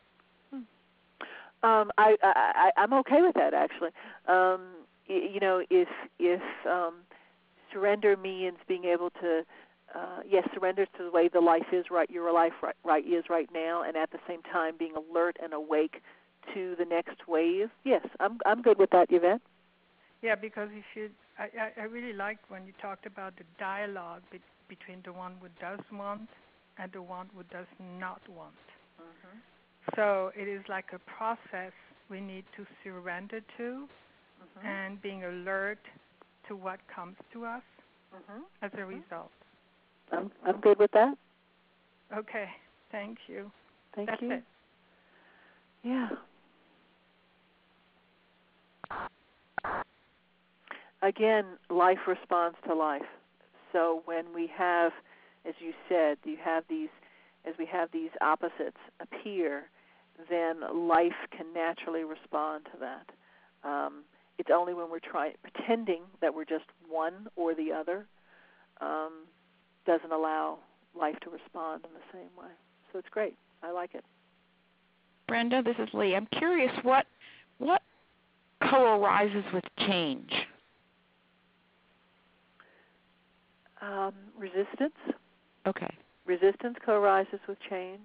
Um, I, I, I'm okay with that, actually. Um, you, you know, if if um, surrender means being able to, uh, yes, surrender to the way the life is right, your life right, right is right now, and at the same time being alert and awake to the next wave. Yes, I'm I'm good with that, Yvette. Yeah, because if you, I, I really liked when you talked about the dialogue be, between the one who does want and the one who does not want. Mm-hmm. So it is like a process we need to surrender to, mm-hmm. and being alert to what comes to us, mm-hmm. as a mm-hmm. result. I'm I'm good with that. Okay, thank you. Thank That's you. It. Yeah. Again, life responds to life. So when we have, as you said, you have these, as we have these opposites appear, then life can naturally respond to that. Um, it's only when we're trying, pretending that we're just one or the other, um, doesn't allow life to respond in the same way. So it's great. I like it. Brenda, this is Lee. I'm curious, what what co-arises with change? Um, resistance. Okay. Resistance co-arises with change.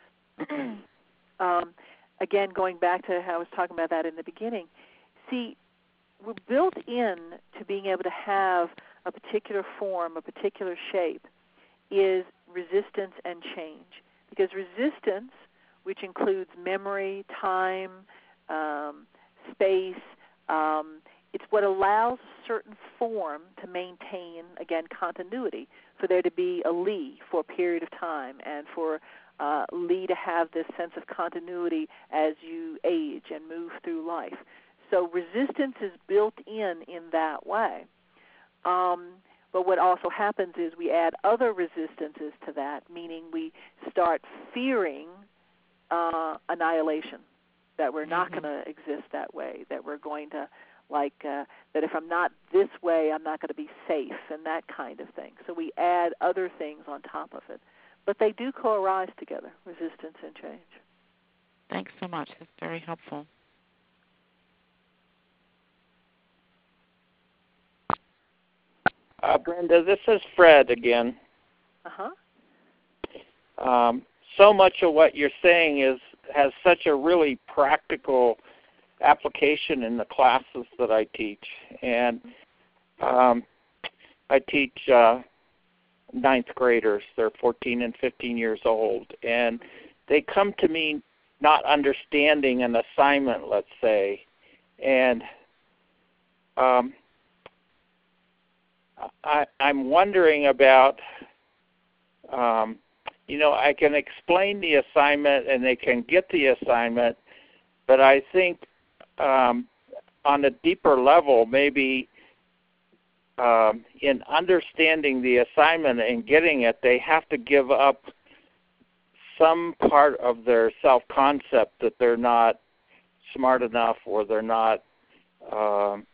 um, again, going back to how I was talking about that in the beginning, see, we're built in to being able to have a particular form, a particular shape, is resistance and change. Because resistance, which includes memory, time, um, space, um, it's what allows a certain form to maintain, again, continuity, for there to be a Lee for a period of time, and for uh, Lee to have this sense of continuity as you age and move through life. So resistance is built in in that way. Um, but what also happens is we add other resistances to that, meaning we start fearing uh, annihilation, that we're not mm-hmm. going to exist that way, that we're going to, like, uh, that if I'm not this way, I'm not going to be safe, and that kind of thing. So we add other things on top of it. But they do co-arise together, resistance and change. Thanks so much. That's very helpful. Uh, Brenda, this is Fred again. Uh-huh. Um, so much of what you're saying is has such a really practical application in the classes that I teach. And um, I teach uh, ninth graders. They're fourteen and fifteen years old. And they come to me not understanding an assignment, let's say. And um, I, I'm wondering about, um, you know, I can explain the assignment and they can get the assignment, but I think um, on a deeper level, maybe um, in understanding the assignment and getting it, they have to give up some part of their self-concept that they're not smart enough or they're not um,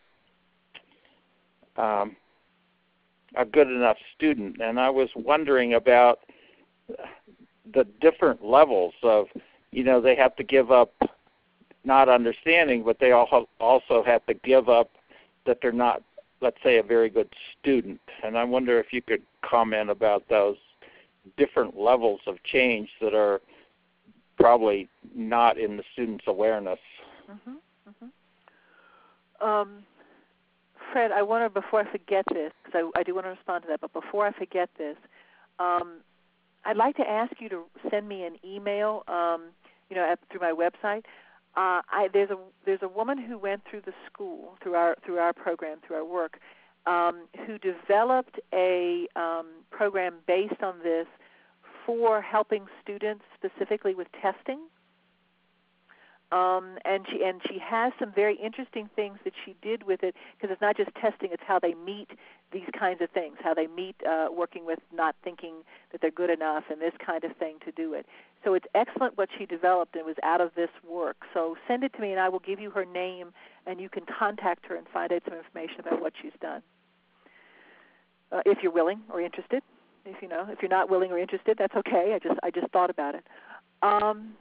um, a good enough student. And I was wondering about the different levels of, you know, they have to give up not understanding, but they also have to give up that they're not, let's say, a very good student. And I wonder if you could comment about those different levels of change that are probably not in the student's awareness. Mm-hmm. Mm-hmm. Um, Fred, I want to, before I forget this, because I, I do want to respond to that, but before I forget this, um, I'd like to ask you to send me an email, um, you know, at, through my website. Uh, I, there's a there's a woman who went through the school, through our through our program, through our work, um, who developed a um, program based on this for helping students specifically with testing. Um, and she and she has some very interesting things that she did with it, because it's not just testing; it's how they meet these kinds of things, how they meet uh, working with not thinking that they're good enough and this kind of thing to do it. So it's excellent what she developed, and it was out of this work. So send it to me, and I will give you her name, and you can contact her and find out some information about what she's done, uh, if you're willing or interested. If you know, if you're not willing or interested, that's okay. I just I just thought about it. Um,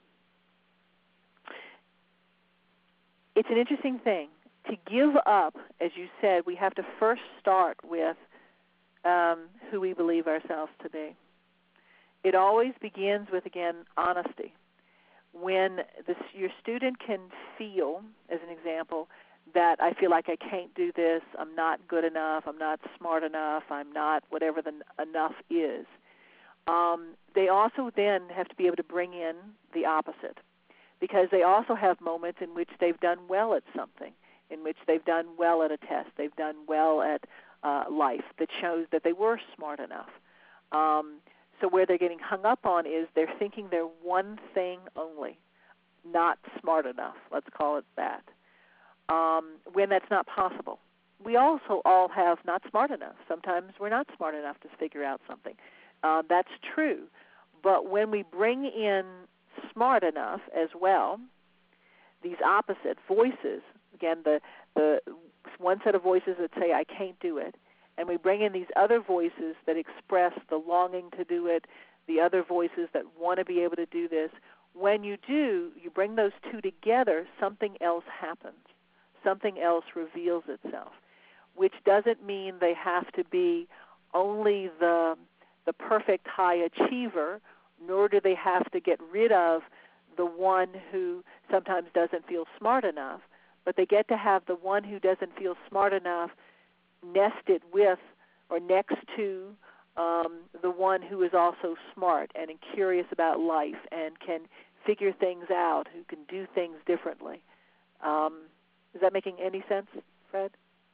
It's an interesting thing. To give up, as you said, we have to first start with um, who we believe ourselves to be. It always begins with, again, honesty. When the, your student can feel, as an example, that I feel like I can't do this, I'm not good enough, I'm not smart enough, I'm not whatever the enough is, um, they also then have to be able to bring in the opposite. Because they also have moments in which they've done well at something, in which they've done well at a test, they've done well at uh, life, that shows that they were smart enough. Um, so where they're getting hung up on is they're thinking they're one thing only, not smart enough, let's call it that, um, when that's not possible. We also all have not smart enough. Sometimes we're not smart enough to figure out something. Uh, that's true. But when we bring in smart enough as well, these opposite voices, again, the the one set of voices that say I can't do it, and we bring in these other voices that express the longing to do it, the other voices that want to be able to do this. When you do, you bring those two together, something else happens. Something else reveals itself, which doesn't mean they have to be only the the perfect high achiever, nor do they have to get rid of the one who sometimes doesn't feel smart enough, but they get to have the one who doesn't feel smart enough nested with or next to um, the one who is also smart and curious about life and can figure things out, who can do things differently. Um, is that making any sense, Fred?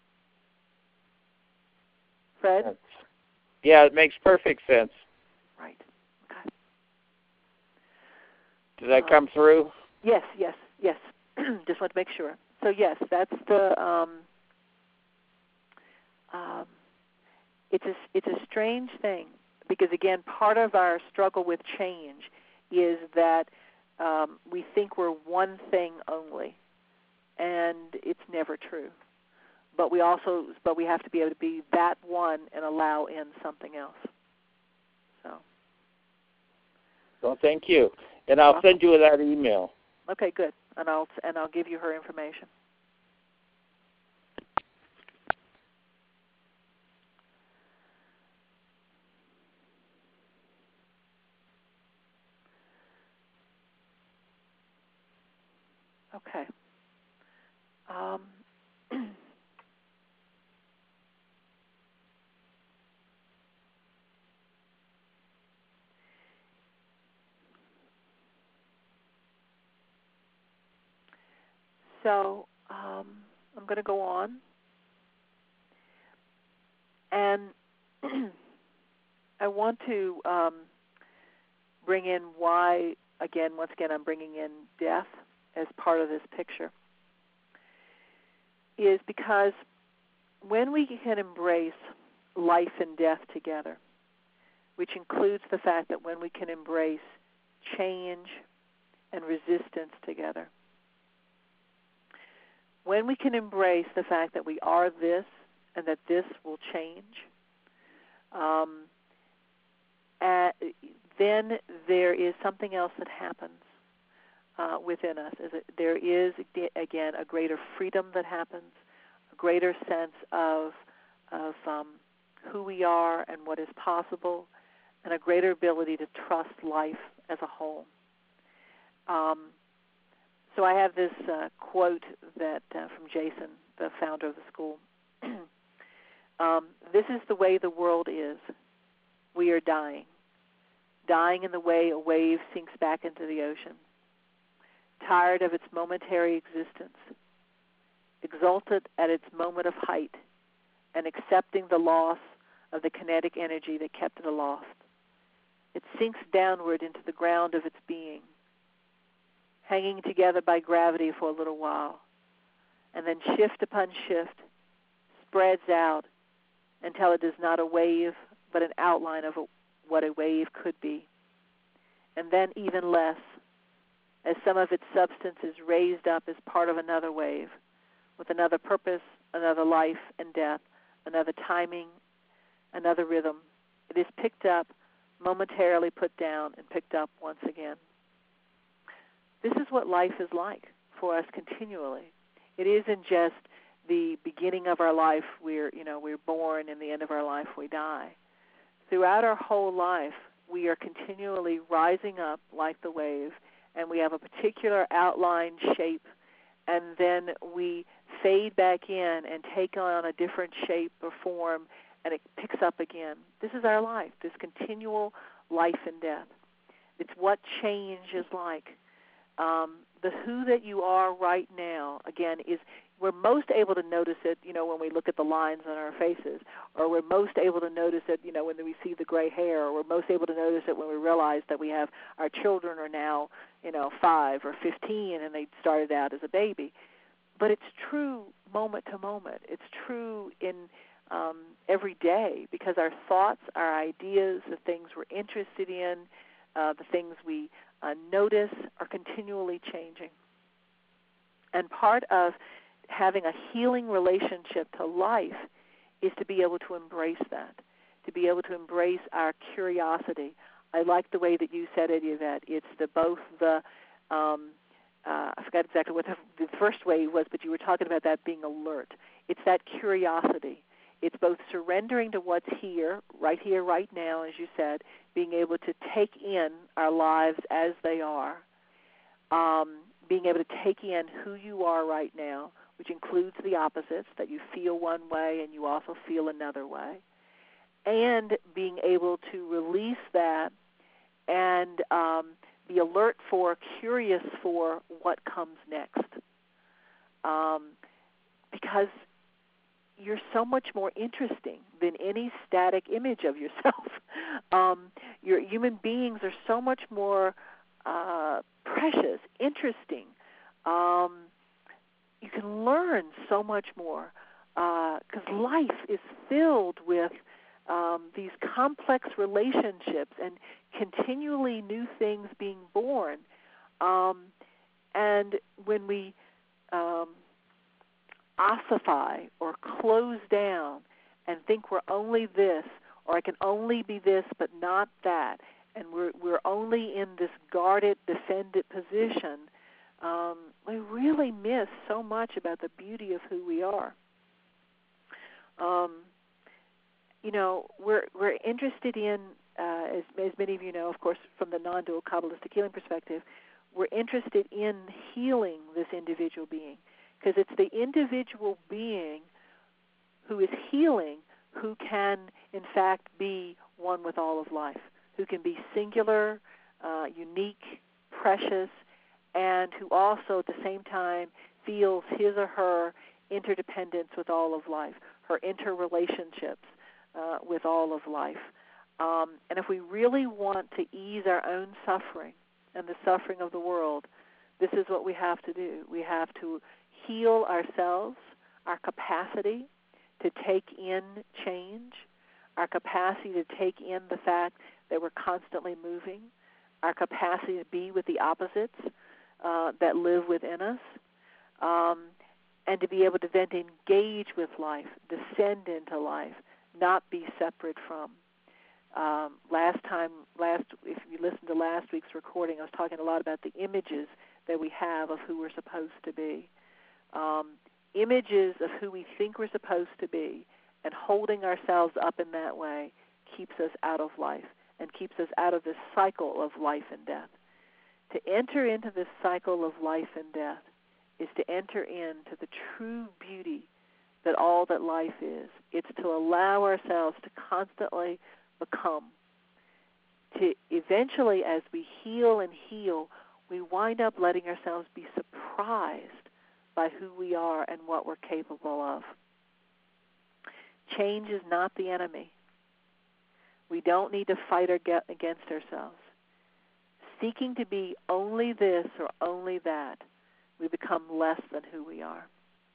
Fred? Yeah, it makes perfect sense. Right. Okay. Did that come through? Yes, yes, yes. Just want to make sure. So yes, that's the. Um, um, it's a it's a strange thing because again, part of our struggle with change is that um, we think we're one thing only, and it's never true. But we also, but we have to be able to be that one and allow in something else. So. Well, thank you, and I'll welcome. send you that email. Okay, good, and I'll and I'll give you her information. Okay. Um, so um, I'm going to go on, and I want to um, bring in why, again, once again, I'm bringing in death as part of this picture, is because when we can embrace life and death together, which includes the fact that when we can embrace change and resistance together, when we can embrace the fact that we are this and that this will change, um, at, then there is something else that happens uh, within us. Is it, there is, again, a greater freedom that happens, a greater sense of, of um, who we are and what is possible, and a greater ability to trust life as a whole. Um, so I have this uh, quote that uh, from Jason, the founder of the school. um, this is the way the world is. We are dying. Dying in the way a wave sinks back into the ocean. Tired of its momentary existence. Exalted at its moment of height, and accepting the loss of the kinetic energy that kept it aloft. It sinks downward into the ground of its being, hanging together by gravity for a little while, and then shift upon shift, spreads out until it is not a wave, but an outline of a, what a wave could be. And then even less, as some of its substance is raised up as part of another wave, with another purpose, another life and death, another timing, another rhythm. It is picked up, momentarily put down, and picked up once again. This is what life is like for us continually. It isn't just the beginning of our life, we're, you know, we're born, and the end of our life we die. Throughout our whole life, we are continually rising up like the wave, and we have a particular outline shape, and then we fade back in and take on a different shape or form, and it picks up again. This is our life, this continual life and death. It's what change is like. Um, the who that you are right now, again, is we're most able to notice it, you know, when we look at the lines on our faces, or we're most able to notice it, you know, when we see the gray hair, or we're most able to notice it when we realize that we have our children are now, you know, five or fifteen, and they started out as a baby. But it's true moment to moment. It's true in um, every day, because our thoughts, our ideas, the things we're interested in, uh, the things we uh, notice are continually changing. And part of having a healing relationship to life is to be able to embrace that, to be able to embrace our curiosity. I like the way that you said it, Yvette. It's the both the, um, uh, I forgot exactly what the, the first way was, but you were talking about that being alert. It's that curiosity. It's both surrendering to what's here, right here, right now, as you said, being able to take in our lives as they are, um, being able to take in who you are right now, which includes the opposites, that you feel one way and you also feel another way, and being able to release that and um, be alert for, curious for what comes next. Um, because you're so much more interesting than any static image of yourself. um, your human beings are so much more uh, precious, interesting. Um, you can learn so much more because uh, life is filled with um, these complex relationships and continually new things being born. Um, and when we um, ossify or close down and think we're only this, or I can only be this but not that, and we're we're only in this guarded, defended position, um, we really miss so much about the beauty of who we are. Um, you know, we're we're interested in, uh, as as many of you know, of course, from the non-dual Kabbalistic healing perspective, we're interested in healing this individual being. Because it's the individual being who is healing who can, in fact, be one with all of life, who can be singular, uh, unique, precious, and who also at the same time feels his or her interdependence with all of life, her interrelationships uh, with all of life. Um, and if we really want to ease our own suffering and the suffering of the world, this is what we have to do. We have to heal ourselves, our capacity to take in change, our capacity to take in the fact that we're constantly moving, our capacity to be with the opposites uh, that live within us, um, and to be able to then engage with life, descend into life, not be separate from. Um, last time, last if you listened to last week's recording, I was talking a lot about the images that we have of who we're supposed to be. Um, images of who we think we're supposed to be, and holding ourselves up in that way keeps us out of life and keeps us out of this cycle of life and death. To enter into this cycle of life and death is to enter into the true beauty that all that life is. It's to allow ourselves to constantly become. To eventually, as we heal and heal, we wind up letting ourselves be surprised by who we are and what we're capable of. Change is not the enemy. We don't need to fight or get against ourselves. Seeking to be only this or only that, we become less than who we are.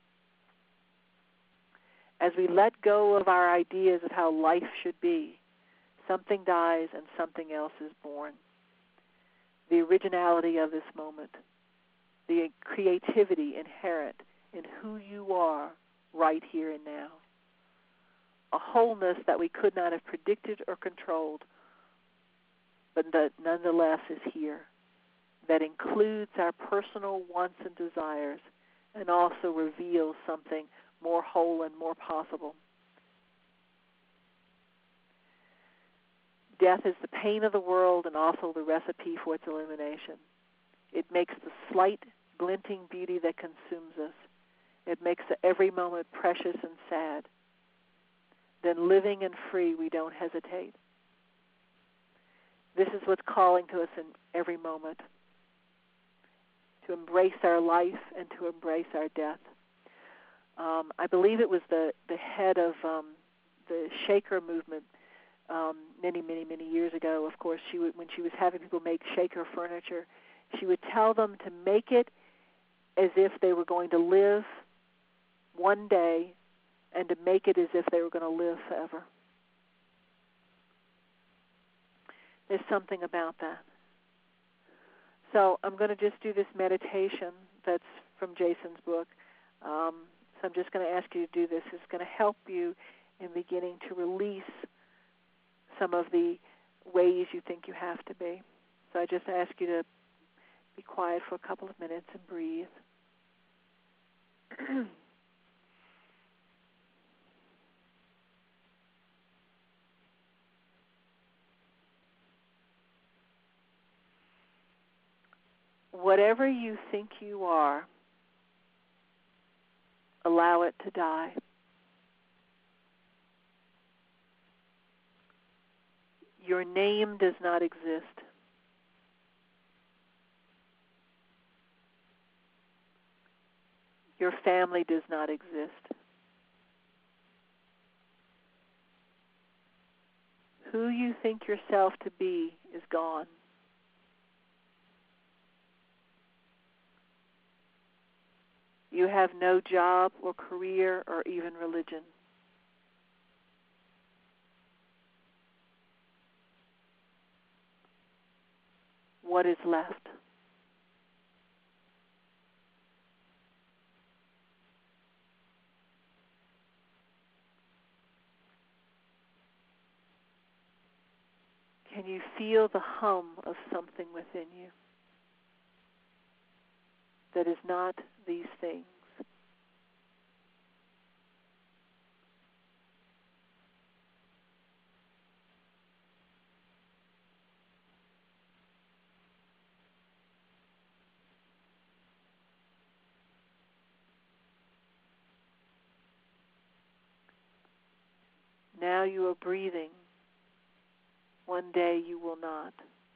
As we let go of our ideas of how life should be, something dies and something else is born. The originality of this moment, the creativity inherent in who you are right here and now. A wholeness that we could not have predicted or controlled, but that nonetheless is here, that includes our personal wants and desires and also reveals something more whole and more possible. Death is the pain of the world and also the recipe for its elimination. It makes the slight glinting beauty that consumes us. It makes every moment precious and sad. Then living and free, we don't hesitate. This is what's calling to us in every moment, to embrace our life and to embrace our death. Um, I believe it was the, the head of um, the Shaker movement um, many, many, many years ago. Of course, she would, when she was having people make Shaker furniture, she would tell them to make it as if they were going to live one day and to make it as if they were going to live forever. There's something about that. So I'm going to just do this meditation that's from Jason's book. Um, so I'm just going to ask you to do this. It's going to help you in beginning to release some of the ways you think you have to be. So I just ask you to be quiet for a couple of minutes and breathe. Whatever you think you are, Allow it to die. Your name does not exist. Your family does not exist. Who you think yourself to be is gone. You have no job or career or even religion. What is left? Can you feel the hum of something within you that is not these things? Now you are breathing. One day you will not.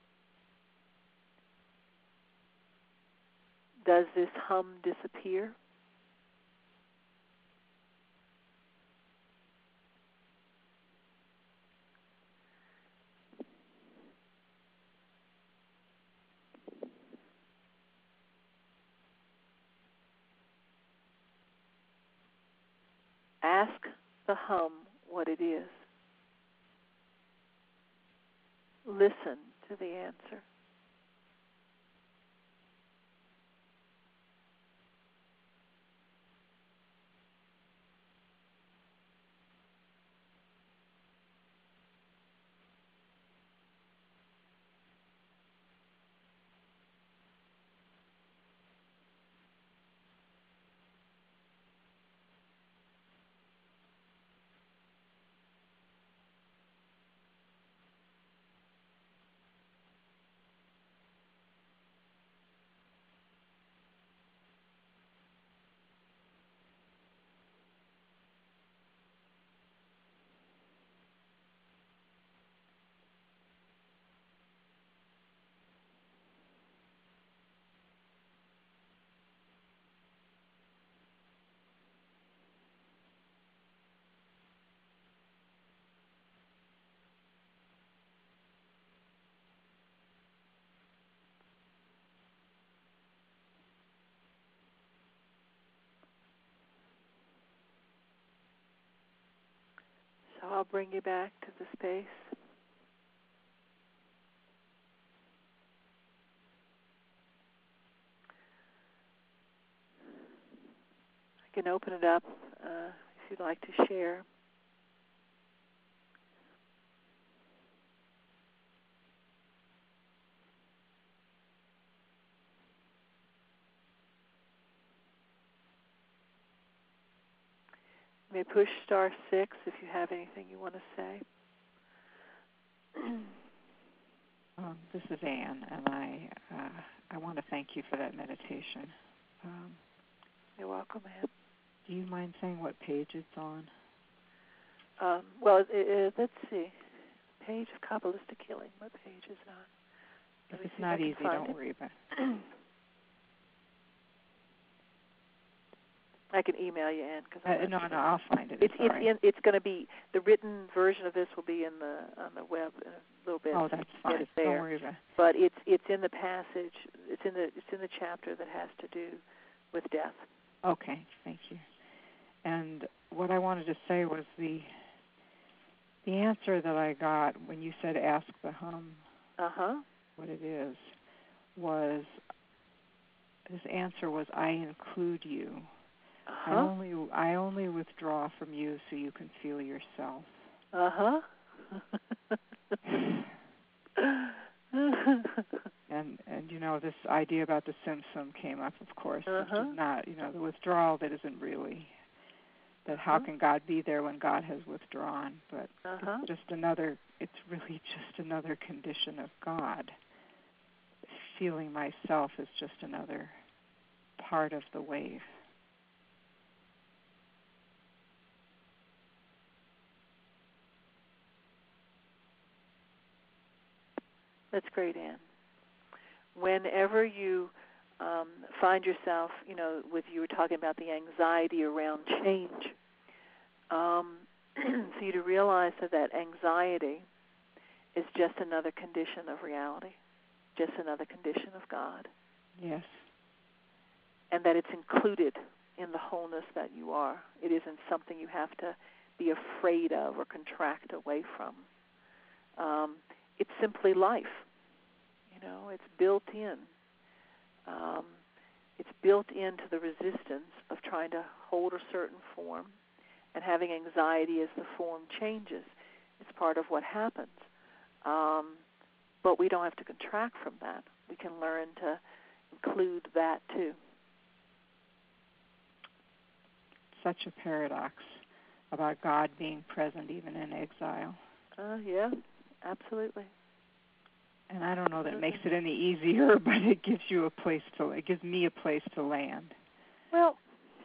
Does this hum disappear? Ask the hum what it is. Listen to the answer. So I'll bring you back to the space. I can open it up uh, if you'd like to share. You may push star six if you have anything you want to say. Um, this is Anne, and I uh, I want to thank you for that meditation. Um, You're welcome, Anne. Do you mind saying what page it's on? Um, well, it, it, let's see. Page of Kabbalistic Healing. What page is it on? If it's not easy, don't it. worry about it. I can email you, Anne. Cause uh, no, no, I'll find it. It's it's it's, in, it's going to be the written version of this will be in the on the web in a little bit. Oh, that's fine. Get it there. Don't worry about it. But it's it's in the passage. It's in the it's in the chapter that has to do with death. Okay, thank you. And what I wanted to say was the the answer that I got when you said ask the hum uh-huh. what it is was this answer was I include you. Uh-huh. I only I only withdraw from you so you can feel yourself. Uh-huh. and and you know this idea about the Simpson came up, of course, uh-huh. which is not, you know, the withdrawal that isn't really that how uh-huh. can God be there when God has withdrawn, but uh-huh. it's just another it's really just another condition of God. Feeling myself is just another part of the wave. That's great, Anne. Whenever you um, find yourself, you know, with you were talking about the anxiety around change, um, for you to realize that that anxiety is just another condition of reality, just another condition of God. Yes. And that it's included in the wholeness that you are. It isn't something you have to be afraid of or contract away from. Um, it's simply life. You know, it's built in. Um, it's built into the resistance of trying to hold a certain form and having anxiety as the form changes. It's part of what happens. Um, but we don't have to contract from that. We can learn to include that too. Such a paradox about God being present even in exile. Uh, yeah, absolutely. And I don't know that it makes it any easier, but it gives you a place to, it gives me a place to land. Well,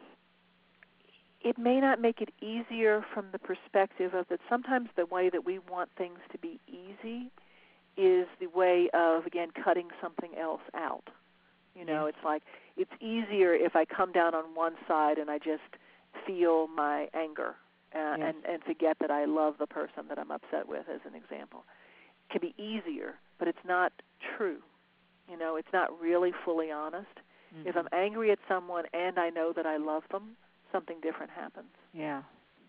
it may not make it easier from the perspective of that sometimes the way that we want things to be easy is the way of, again, cutting something else out. You know, Yes. It's like it's easier if I come down on one side and I just feel my anger uh, Yes. and, and forget that I love the person that I'm upset with, as an example. It can be easier, but it's not true. You know, it's not really fully honest. Mm-hmm. If I'm angry at someone and I know that I love them, something different happens. Yeah.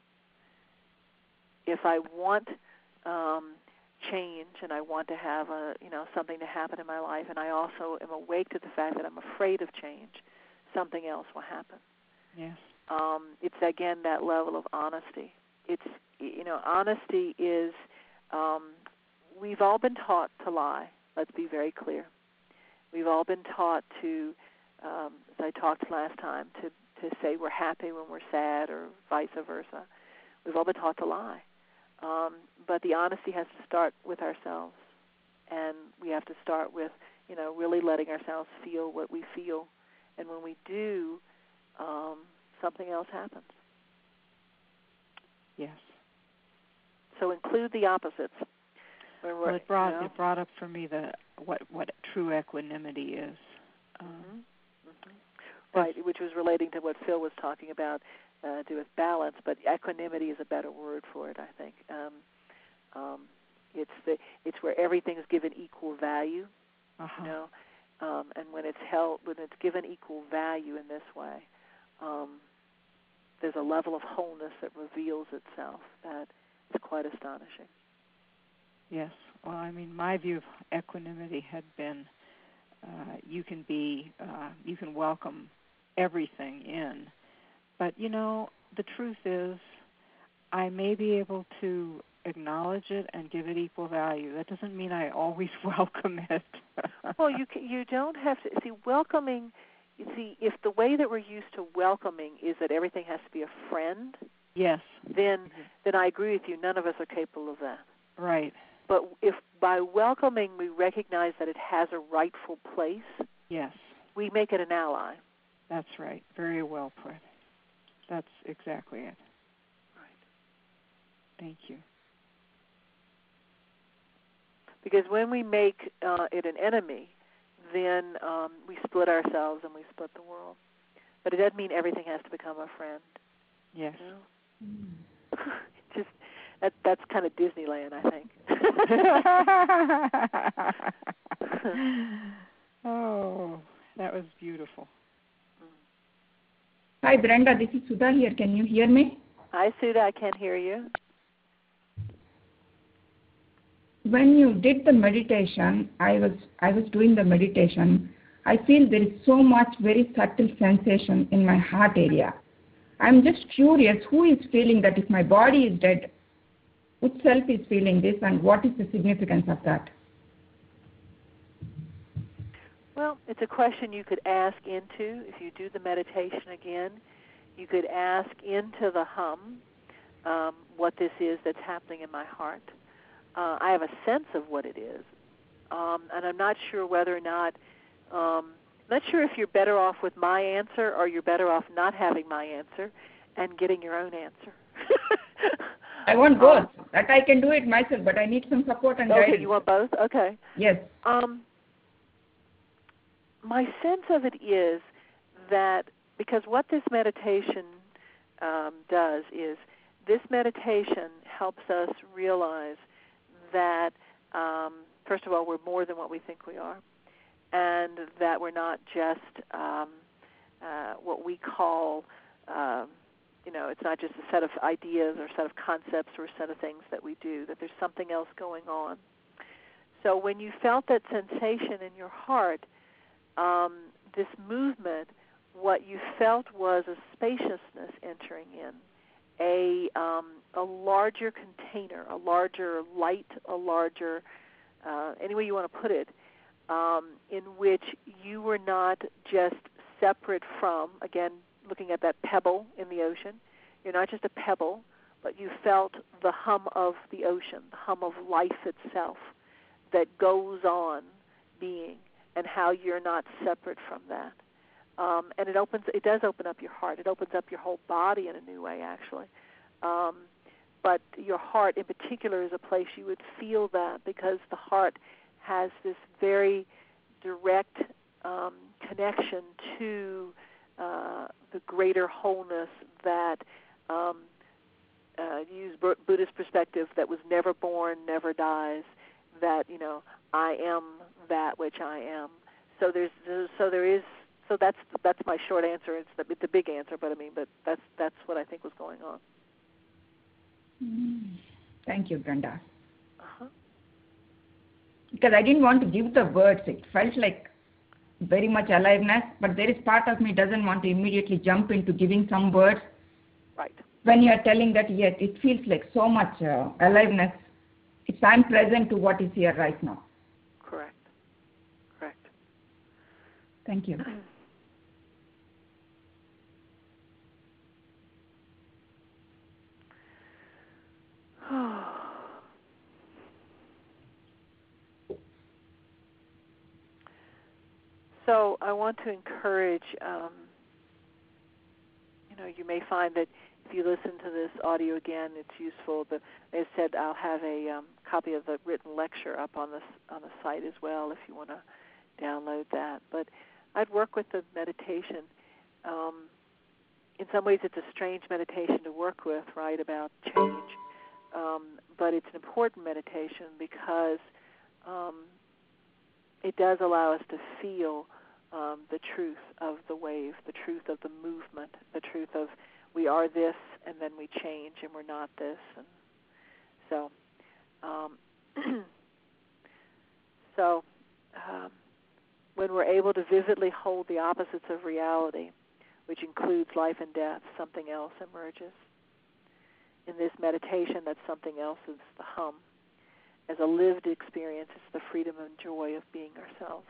If I want um, change and I want to have a, you know, something to happen in my life, and I also am awake to the fact that I'm afraid of change, something else will happen. Yes. Um, it's again that level of honesty. It's, you know, honesty is. Um, we've all been taught to lie. Let's be very clear. We've all been taught to, um, as I talked last time, to to say we're happy when we're sad, or vice versa. We've all been taught to lie. Um, but the honesty has to start with ourselves, and we have to start with, you know, really letting ourselves feel what we feel. And when we do, um, something else happens. Yes. So include the opposites. Well, it brought you know? it brought up for me the what what true equanimity is. Um, mm-hmm. Mm-hmm. Right, which was relating to what Phil was talking about, uh, to do with balance. But equanimity is a better word for it, I think. Um, um, it's the it's where everything's given equal value. uh-huh. You know, um, and when it's held, when it's given equal value in this way, um, there's a level of wholeness that reveals itself that is quite astonishing. Yes. Well, I mean, my view of equanimity had been uh, you can be, uh, you can welcome everything in. But, you know, the truth is I may be able to acknowledge it and give it equal value. That doesn't mean I always welcome it. Well, you can, you don't have to. See, welcoming, you see, if the way that we're used to welcoming is that everything has to be a friend, yes, then mm-hmm. then I agree with you. None of us are capable of that. Right. But if by welcoming we recognize that it has a rightful place, yes, we make it an ally. That's right. Very well put. That's exactly it. Right. Thank you. Because when we make uh, it an enemy, then um, we split ourselves and we split the world. But it doesn't mean everything has to become a friend. Yes. You know? Just that that's kind of Disneyland, I think. Oh, that was beautiful. Hi, Brenda. This is Sudha here. Can you hear me? Hi, Sudha. I can't hear you. When you did the meditation, I was I was doing the meditation. I feel there is so much very subtle sensation in my heart area. I'm just curious, who is feeling that? If my body is dead, which self is feeling this, and what is the significance of that? Well, it's a question you could ask into. If you do the meditation again, you could ask into the hum um, what this is that's happening in my heart. Uh, I have a sense of what it is, um, and I'm not sure whether or not, um, not sure if you're better off with my answer or you're better off not having my answer and getting your own answer. I want both. Um, that I can do it myself, but I need some support and okay, guidance. Okay, you want both? Okay. Yes. Um, my sense of it is that because what this meditation um, does is this meditation helps us realize that, um, first of all, we're more than what we think we are, and that we're not just um, uh, what we call, um, you know, it's not just a set of ideas or a set of concepts or a set of things that we do, that there's something else going on. So when you felt that sensation in your heart, um, this movement, what you felt was a spaciousness entering in, a um, a larger container, a larger light, a larger, uh, any way you want to put it, um, in which you were not just separate from, again, looking at that pebble in the ocean, you're not just a pebble, but you felt the hum of the ocean, the hum of life itself that goes on being, and how you're not separate from that. Um, and it opens, it does open up your heart. It opens up your whole body in a new way, actually. Um, but your heart, in particular, is a place you would feel that, because the heart has this very direct um, connection to uh, the greater wholeness that, um, uh, use Buddhist perspective, that was never born, never dies. That, you know, I am that which I am. So there's, so there is. So that's that's my short answer. It's the, it's a big answer, but I mean, but that's that's what I think was going on. Mm. Thank you, Brenda. Uh-huh. Because I didn't want to give the words. It felt like very much aliveness, but there is part of me doesn't want to immediately jump into giving some words. Right. When you are telling that, yes, it feels like so much uh, aliveness. It's I'm present to what is here right now. Correct. Correct. Thank you. So I want to encourage, um, you know, you may find that if you listen to this audio again, it's useful. But as I said, I'll have a um, copy of the written lecture up on the on the site as well if you want to download that. But I'd work with the meditation. Um, in some ways, it's a strange meditation to work with, right, about change. Um, but it's an important meditation because um, it does allow us to feel um, the truth of the wave, the truth of the movement, the truth of we are this and then we change and we're not this. And so, um, so um, when we're able to vividly hold the opposites of reality, which includes life and death, something else emerges. In this meditation, that something else is the hum. As a lived experience, it's the freedom and joy of being ourselves.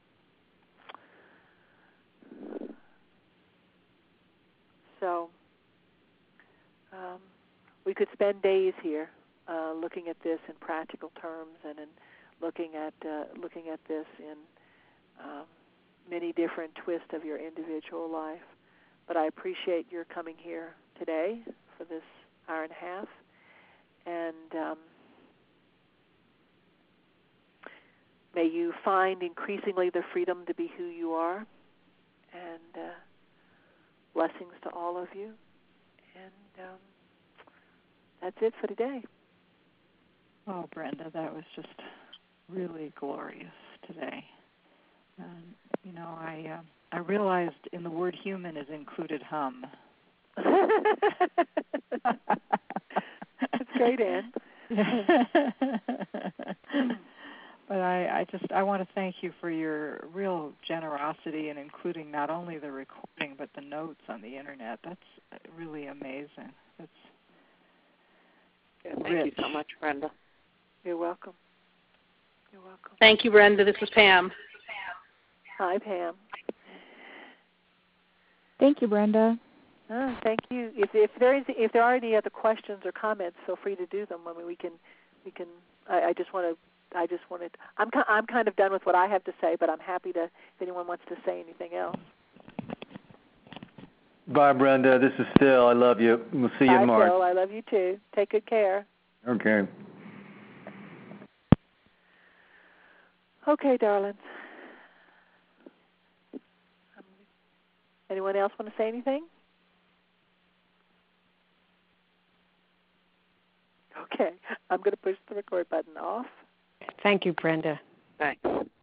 So um, we could spend days here uh, looking at this in practical terms and in looking at uh, looking at this in um, many different twists of your individual life. But I appreciate your coming here today for this hour and a half, and um, may you find increasingly the freedom to be who you are, and uh, blessings to all of you. And um, that's it for today. Oh, Brenda, that was just really glorious today. Um, you know, I uh, I realized in the word human is included hum. That's great, Ann. But I, I just I want to thank you for your real generosity in including not only the recording but the notes on the internet. That's really amazing. That's yeah, thank rich. you so much, Brenda. You're welcome. You're welcome. Thank you, Brenda. This is Pam. Hi, Pam. Thank you, Brenda. Oh, thank you. If if there is if there are any other questions or comments, feel free to do them. I mean, we can we can. I, I just want to. I just wanted. I'm I'm kind of done with what I have to say, but I'm happy to if anyone wants to say anything else. Bye, Brenda. This is Phil. I love you. We'll see you Bye, in March. Phil. I love you too. Take good care. Okay. Okay, darlings. Anyone else want to say anything? Okay, I'm going to push the record button off. Thank you, Brenda. Thanks.